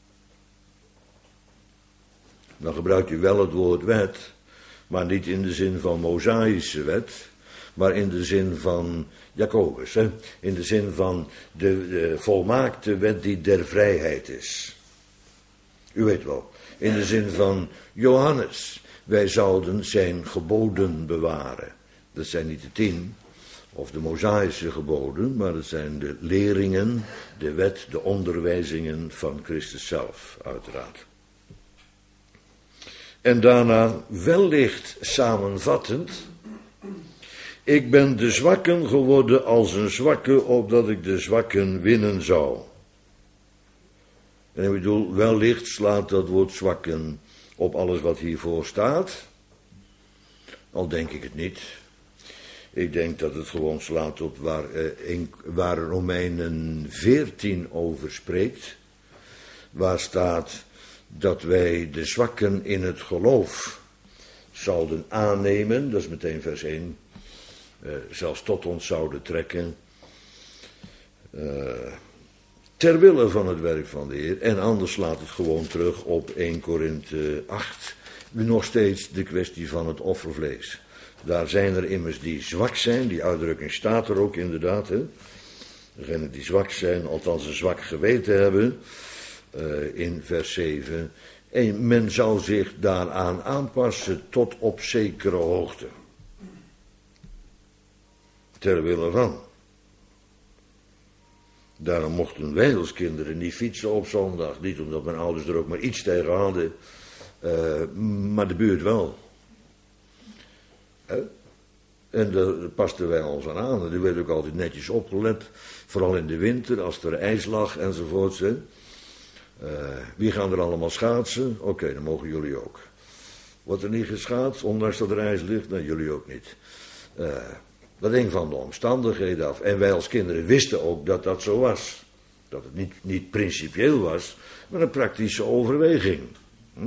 Dan gebruikt u wel het woord wet, maar niet in de zin van Mosaïsche wet, maar in de zin van Jacobus, hè? In de zin van de, de volmaakte wet die der vrijheid is. U weet wel, in de zin van Johannes, wij zouden zijn geboden bewaren. Dat zijn niet de tien of de Mosaïsche geboden, maar dat zijn de leringen, de wet, de onderwijzingen van Christus zelf, uiteraard. En daarna wellicht samenvattend, ik ben de zwakken geworden als een zwakke, opdat ik de zwakken winnen zou. En ik bedoel, wellicht slaat dat woord zwakken op alles wat hiervoor staat. Al denk ik het niet. Ik denk dat het gewoon slaat op waar, eh, in, waar Romeinen veertien over spreekt. Waar staat dat wij de zwakken in het geloof zouden aannemen. Dat is meteen vers één. Uh, zelfs tot ons zouden trekken. Uh, ter wille van het werk van de Heer. En anders slaat het gewoon terug op eerste Korinthe acht. Nog steeds de kwestie van het offervlees. Daar zijn er immers die zwak zijn. Die uitdrukking staat er ook inderdaad. Hè? Degenen die zwak zijn, althans een zwak geweten hebben. Uh, in vers zeven. En men zou zich daaraan aanpassen tot op zekere hoogte. Ter wille van. Daarom mochten wij als kinderen niet fietsen op zondag. Niet omdat mijn ouders er ook maar iets tegen hadden. Uh, maar de buurt wel. Uh, en daar pasten wij ons aan aan. En er werd ook altijd netjes opgelet. Vooral in de winter, als er ijs lag enzovoorts. Hè. Uh, wie gaan er allemaal schaatsen? Oké, okay, dan mogen jullie ook. Wordt er niet geschaatst, ondanks dat er ijs ligt? Nou, jullie ook niet. Uh, dat hing van de omstandigheden af. En wij als kinderen wisten ook dat dat zo was. Dat het niet, niet principieel was, maar een praktische overweging. Hm?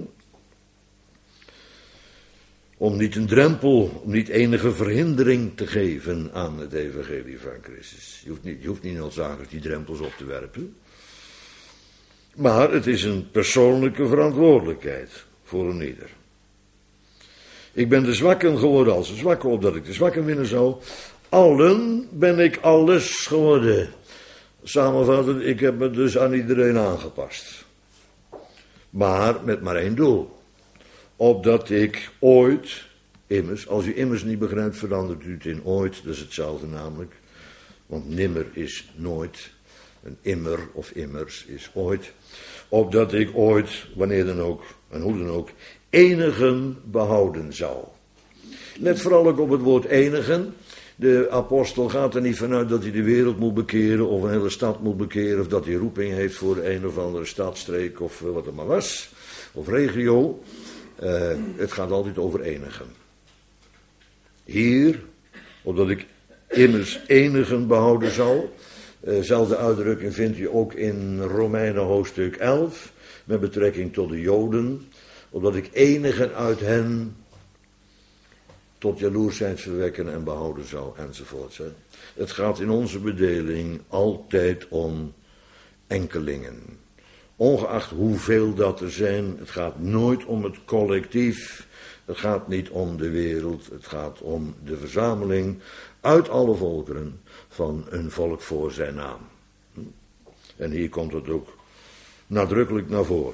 Om niet een drempel, om niet enige verhindering te geven aan het evangelie van Christus. Je hoeft niet, je hoeft niet noodzakelijk die drempels op te werpen. Maar het is een persoonlijke verantwoordelijkheid voor een ieder. Ik ben de zwakken geworden als een zwakke, opdat ik de zwakken winnen zou. Allen ben ik alles geworden. Samenvattend, ik heb me dus aan iedereen aangepast. Maar met maar één doel. Opdat ik ooit, immers, als u immers niet begrijpt, verandert u het in ooit. Dat is hetzelfde namelijk. Want nimmer is nooit. Een immer of immers is ooit. Opdat ik ooit, wanneer dan ook, en hoe dan ook, enigen behouden zou. Let vooral ook op het woord enigen. De apostel gaat er niet vanuit dat hij de wereld moet bekeren of een hele stad moet bekeren of dat hij roeping heeft voor een of andere stadstreek of wat het maar was, of regio. Uh, het gaat altijd over enigen. Hier, opdat ik immers enigen behouden zou. Dezelfde uh, uitdrukking vindt u ook in Romeinen hoofdstuk elf, met betrekking tot de Joden, opdat ik enigen uit hen tot jaloersheid verwekken en behouden zou, enzovoort. Hè. Het gaat in onze bedeling altijd om enkelingen. ongeacht hoeveel dat er zijn, het gaat nooit om het collectief, het gaat niet om de wereld, het gaat om de verzameling uit alle volkeren van een volk voor zijn naam. En hier komt het ook nadrukkelijk naar voren.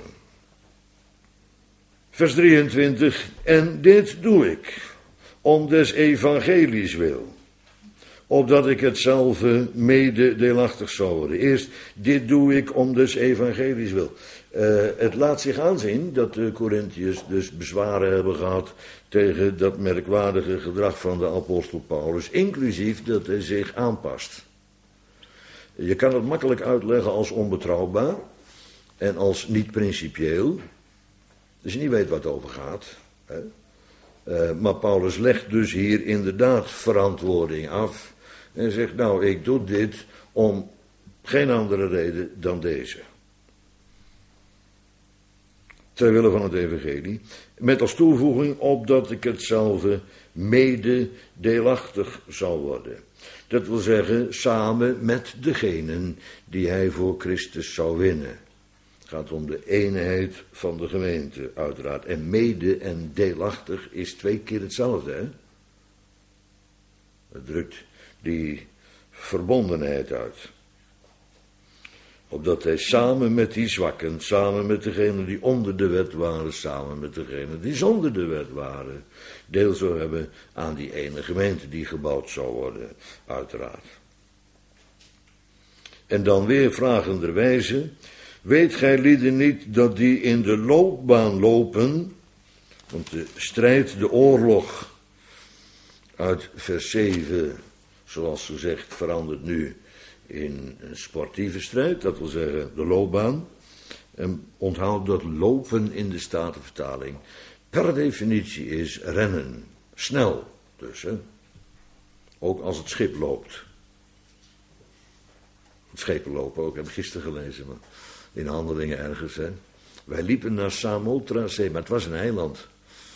Vers drieëntwintig, en dit doe ik, om des evangelies wil, opdat ik hetzelfde mede deelachtig zou worden. Eerst, dit doe ik om des evangelies wil. Uh, het laat zich aanzien dat de Corinthiërs dus bezwaren hebben gehad tegen dat merkwaardige gedrag van de apostel Paulus, inclusief dat hij zich aanpast. Je kan het makkelijk uitleggen als onbetrouwbaar en als niet principieel, dus je niet weet wat het over gaat. Hè? Uh, maar Paulus legt dus hier inderdaad verantwoording af en zegt, nou, ik doe dit om geen andere reden dan deze. Ter wille van het evangelie, met als toevoeging opdat ik hetzelfde mede deelachtig zal worden. Dat wil zeggen, samen met degenen die hij voor Christus zou winnen. Het gaat om de eenheid van de gemeente, uiteraard. En mede en deelachtig is twee keer hetzelfde, hè? Het drukt die verbondenheid uit. Opdat hij samen met die zwakken, samen met degenen die onder de wet waren, samen met degenen die zonder de wet waren, deel zou hebben aan die ene gemeente die gebouwd zou worden, uiteraard. En dan weer vragenderwijze, weet gij lieden niet dat die in de loopbaan lopen, want de strijd, de oorlog uit vers zeven, zoals gezegd, verandert nu in een sportieve strijd, dat wil zeggen de loopbaan. En onthoud dat lopen in de Statenvertaling per definitie is rennen, snel dus, hè? Ook als het schip loopt. Het schepen lopen ook, heb ik gisteren gelezen, maar in Handelingen ergens, hè. Wij liepen naar Samothrace, maar het was een eiland.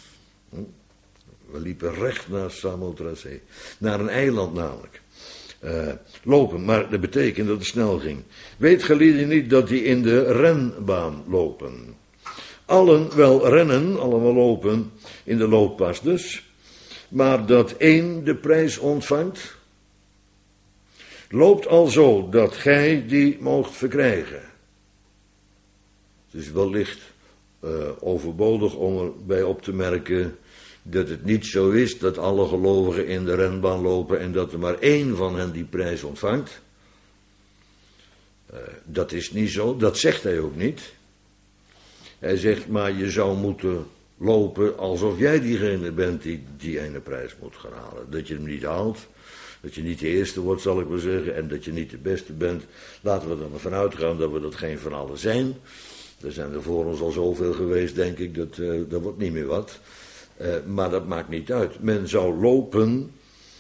We liepen recht naar Samothrace, naar een eiland namelijk. Uh, lopen, maar dat betekent dat het snel ging. Weet gelieden niet dat die in de renbaan lopen. Allen wel rennen, allemaal lopen, in de looppas dus, maar dat één de prijs ontvangt, loopt al zo dat gij die moogt verkrijgen. Het is wellicht uh, overbodig om erbij op te merken dat het niet zo is dat alle gelovigen in de renbaan lopen en dat er maar één van hen die prijs ontvangt. Uh, dat is niet zo, dat zegt hij ook niet. Hij zegt, maar je zou moeten lopen alsof jij diegene bent die die ene prijs moet gaan halen. Dat je hem niet haalt, dat je niet de eerste wordt, zal ik maar zeggen, en dat je niet de beste bent. Laten we er ervan uitgaan dat we dat geen van allen zijn. Er zijn er voor ons al zoveel geweest, denk ik, dat, uh, dat wordt niet meer wat. Uh, maar dat maakt niet uit. Men zou lopen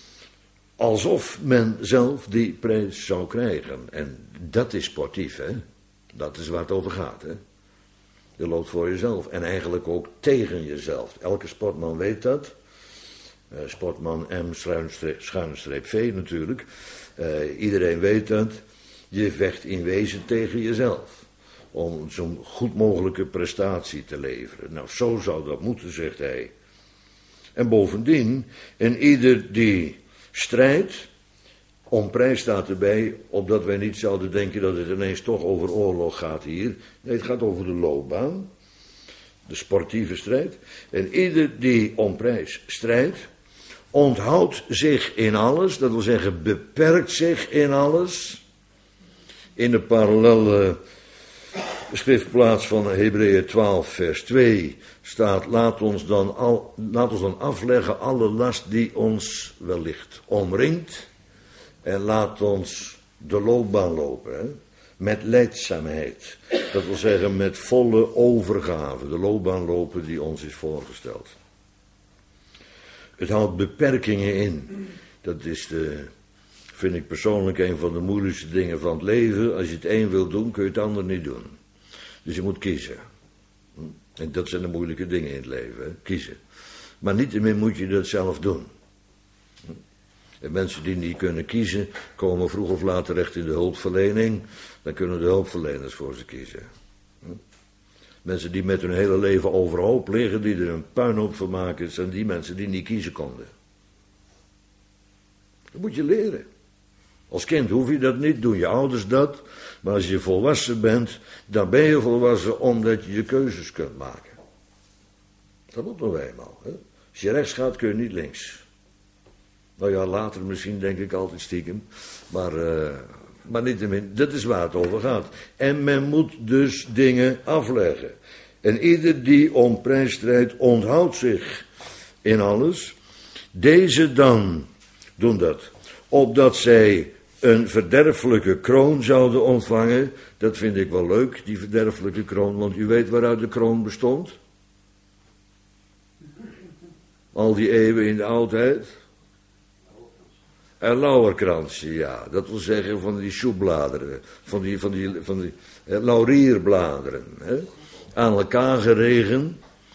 alsof men zelf die prijs zou krijgen. En dat is sportief, hè. Dat is waar het over gaat, hè. Je loopt voor jezelf en eigenlijk ook tegen jezelf. Elke sportman weet dat. Uh, sportman M schuinstreep V natuurlijk. Uh, iedereen weet dat. Je vecht in wezen tegen jezelf. Om zo'n goed mogelijke prestatie te leveren. Nou, zo zou dat moeten, zegt hij. En bovendien, en ieder die strijdt, om prijs staat erbij, opdat wij niet zouden denken dat het ineens toch over oorlog gaat hier. Nee, het gaat over de loopbaan, de sportieve strijd. En ieder die om prijs strijdt, onthoudt zich in alles, dat wil zeggen beperkt zich in alles. In de parallelle schriftplaats van Hebreeën twaalf vers twee staat, laat ons, dan al, laat ons dan afleggen alle last die ons wellicht omringt en laat ons de loopbaan lopen, hè? Met lijdzaamheid, dat wil zeggen met volle overgave, de loopbaan lopen die ons is voorgesteld. Het houdt beperkingen in, dat is de, vind ik persoonlijk een van de moeilijkste dingen van het leven. Als je het een wil doen, kun je het ander niet doen. Dus je moet kiezen. En dat zijn de moeilijke dingen in het leven, hè? Kiezen. Maar niettemin moet je dat zelf doen. En mensen die niet kunnen kiezen, komen vroeg of laat terecht in de hulpverlening. Dan kunnen de hulpverleners voor ze kiezen. Mensen die met hun hele leven overhoop liggen, die er een puinhoop van maken, zijn die mensen die niet kiezen konden. Dat moet je leren. Als kind hoef je dat niet, doen je ouders dat. Maar als je volwassen bent, dan ben je volwassen omdat je je keuzes kunt maken. Dat moet nog eenmaal. Hè? Als je rechts gaat, kun je niet links. Nou ja, later misschien denk ik altijd stiekem. Maar, uh, maar niettemin, dat is waar het over gaat. En men moet dus dingen afleggen. En ieder die om prijs strijdt, onthoudt zich in alles. Deze dan doen dat, opdat zij een verderfelijke kroon zouden ontvangen. Dat vind ik wel leuk, die verderfelijke kroon, want u weet waaruit de kroon bestond. Al die eeuwen in de oudheid. Een lauwerkransje, ja. Dat wil zeggen van die sjoebladeren, van die, van die, van die eh, laurierbladeren. Hè? Aan elkaar geregen.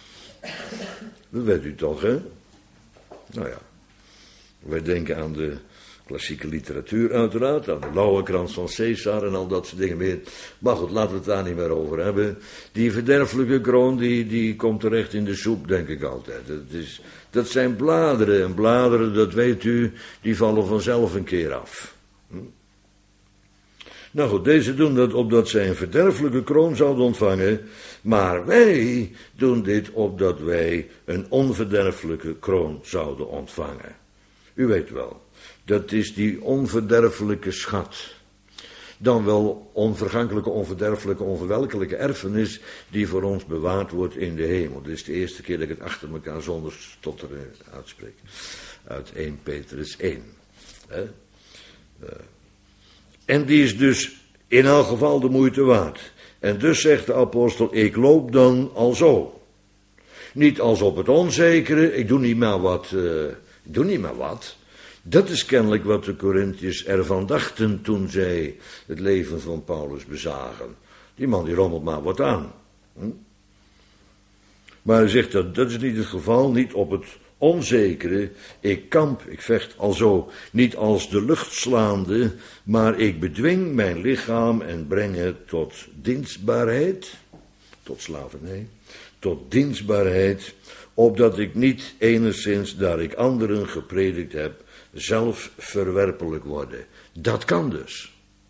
Dat weet u toch, hè? Nou ja. Wij denken aan de klassieke literatuur uiteraard, aan de lauwerkrans van Caesar en al dat soort dingen meer. Maar goed, laten we het daar niet meer over hebben. Die verderfelijke kroon, die, die komt terecht in de soep, denk ik altijd. Dat, is, dat zijn bladeren, en bladeren, dat weet u, die vallen vanzelf een keer af. Hm? Nou goed, deze doen dat opdat zij een verderfelijke kroon zouden ontvangen, maar wij doen dit opdat wij een onverderfelijke kroon zouden ontvangen. U weet wel, dat is die onverderfelijke schat. Dan wel onvergankelijke, onverderfelijke, onverwelkelijke erfenis die voor ons bewaard wordt in de hemel. Dit is de eerste keer dat ik het achter elkaar zonder stotteren uitspreek. Uit eerste Petrus één. He? Uh. En die is dus in elk geval de moeite waard. En dus zegt de apostel, ik loop dan alzo. Niet als op het onzekere, ik doe niet maar wat... Uh, Ik doe niet maar wat. Dat is kennelijk wat de Corinthiërs ervan dachten toen zij het leven van Paulus bezagen. Die man die rommelt maar wat aan. Hm? Maar hij zegt dat dat is niet het geval, niet op het onzekere. Ik kamp, ik vecht alzo, niet als de lucht slaande, maar ik bedwing mijn lichaam en breng het tot dienstbaarheid, tot slavernij, tot dienstbaarheid, opdat ik niet enigszins, daar ik anderen gepredikt heb, zelf verwerpelijk worden. Dat kan dus.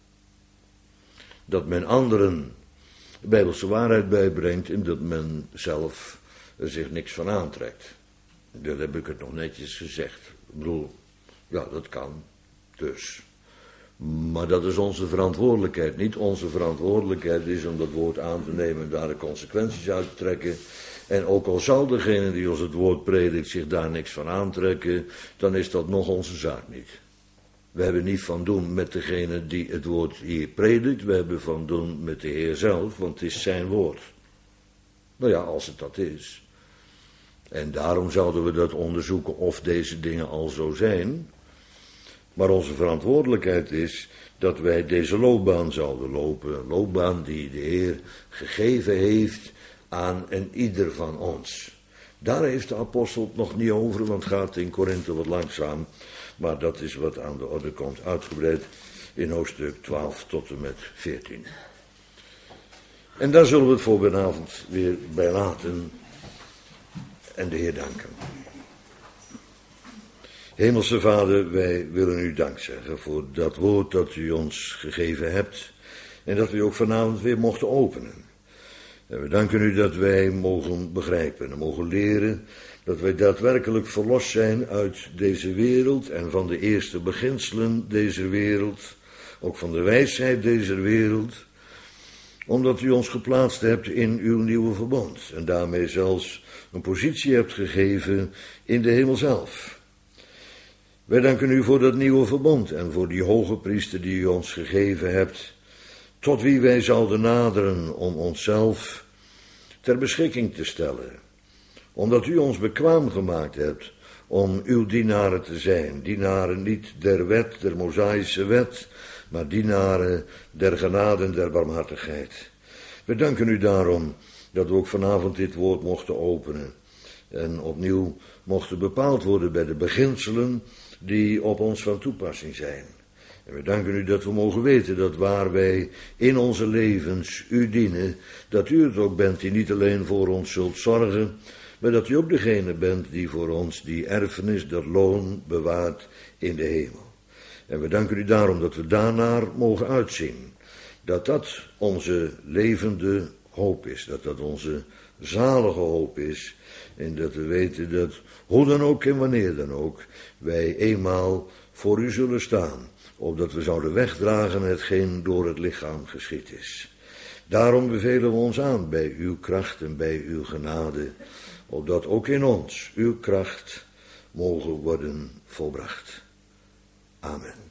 Dat men anderen de Bijbelse waarheid bijbrengt en dat men zelf er zich niks van aantrekt. Dat heb ik het nog netjes gezegd. Ik bedoel, ja, dat kan. Dus. Maar dat is onze verantwoordelijkheid. Niet onze verantwoordelijkheid is om dat woord aan te nemen en daar de consequenties uit te trekken. En ook al zal degene die ons het woord predikt zich daar niks van aantrekken, dan is dat nog onze zaak niet. We hebben niet van doen met degene die het woord hier predikt, we hebben van doen met de Heer zelf, want het is zijn woord. Nou ja, als het dat is. En daarom zouden we dat onderzoeken of deze dingen al zo zijn. Maar onze verantwoordelijkheid is dat wij deze loopbaan zouden lopen. Een loopbaan die de Heer gegeven heeft aan en ieder van ons. Daar heeft de apostel het nog niet over, want het gaat in Korinthe wat langzaam. Maar dat is wat aan de orde komt, uitgebreid in hoofdstuk twaalf tot en met veertien. En daar zullen we het voor vanavond weer bij laten en de Heer danken. Hemelse Vader, wij willen u dank zeggen voor dat woord dat u ons gegeven hebt en dat we ook vanavond weer mochten openen. En we danken u dat wij mogen begrijpen en mogen leren dat wij daadwerkelijk verlost zijn uit deze wereld en van de eerste beginselen deze wereld, ook van de wijsheid deze wereld, omdat u ons geplaatst hebt in uw nieuwe verbond en daarmee zelfs een positie hebt gegeven in de hemel zelf. Wij danken u voor dat nieuwe verbond en voor die hoge priester die u ons gegeven hebt, tot wie wij zouden naderen om onszelf ter beschikking te stellen. Omdat u ons bekwaam gemaakt hebt om uw dienaren te zijn. Dienaren niet der wet, der Mosaïsche wet, maar dienaren der genade en der barmhartigheid. We danken u daarom dat we ook vanavond dit woord mochten openen. En opnieuw mochten bepaald worden bij de beginselen die op ons van toepassing zijn. En we danken u dat we mogen weten dat waar wij in onze levens u dienen, dat u het ook bent die niet alleen voor ons zult zorgen, maar dat u ook degene bent die voor ons die erfenis, dat loon bewaart in de hemel. En we danken u daarom dat we daarnaar mogen uitzien. Dat dat onze levende hoop is, dat dat onze zalige hoop is. En dat we weten dat, hoe dan ook en wanneer dan ook, wij eenmaal voor u zullen staan, opdat we zouden wegdragen hetgeen door het lichaam geschied is. Daarom bevelen we ons aan bij uw kracht en bij uw genade, opdat ook in ons uw kracht mogen worden volbracht. Amen.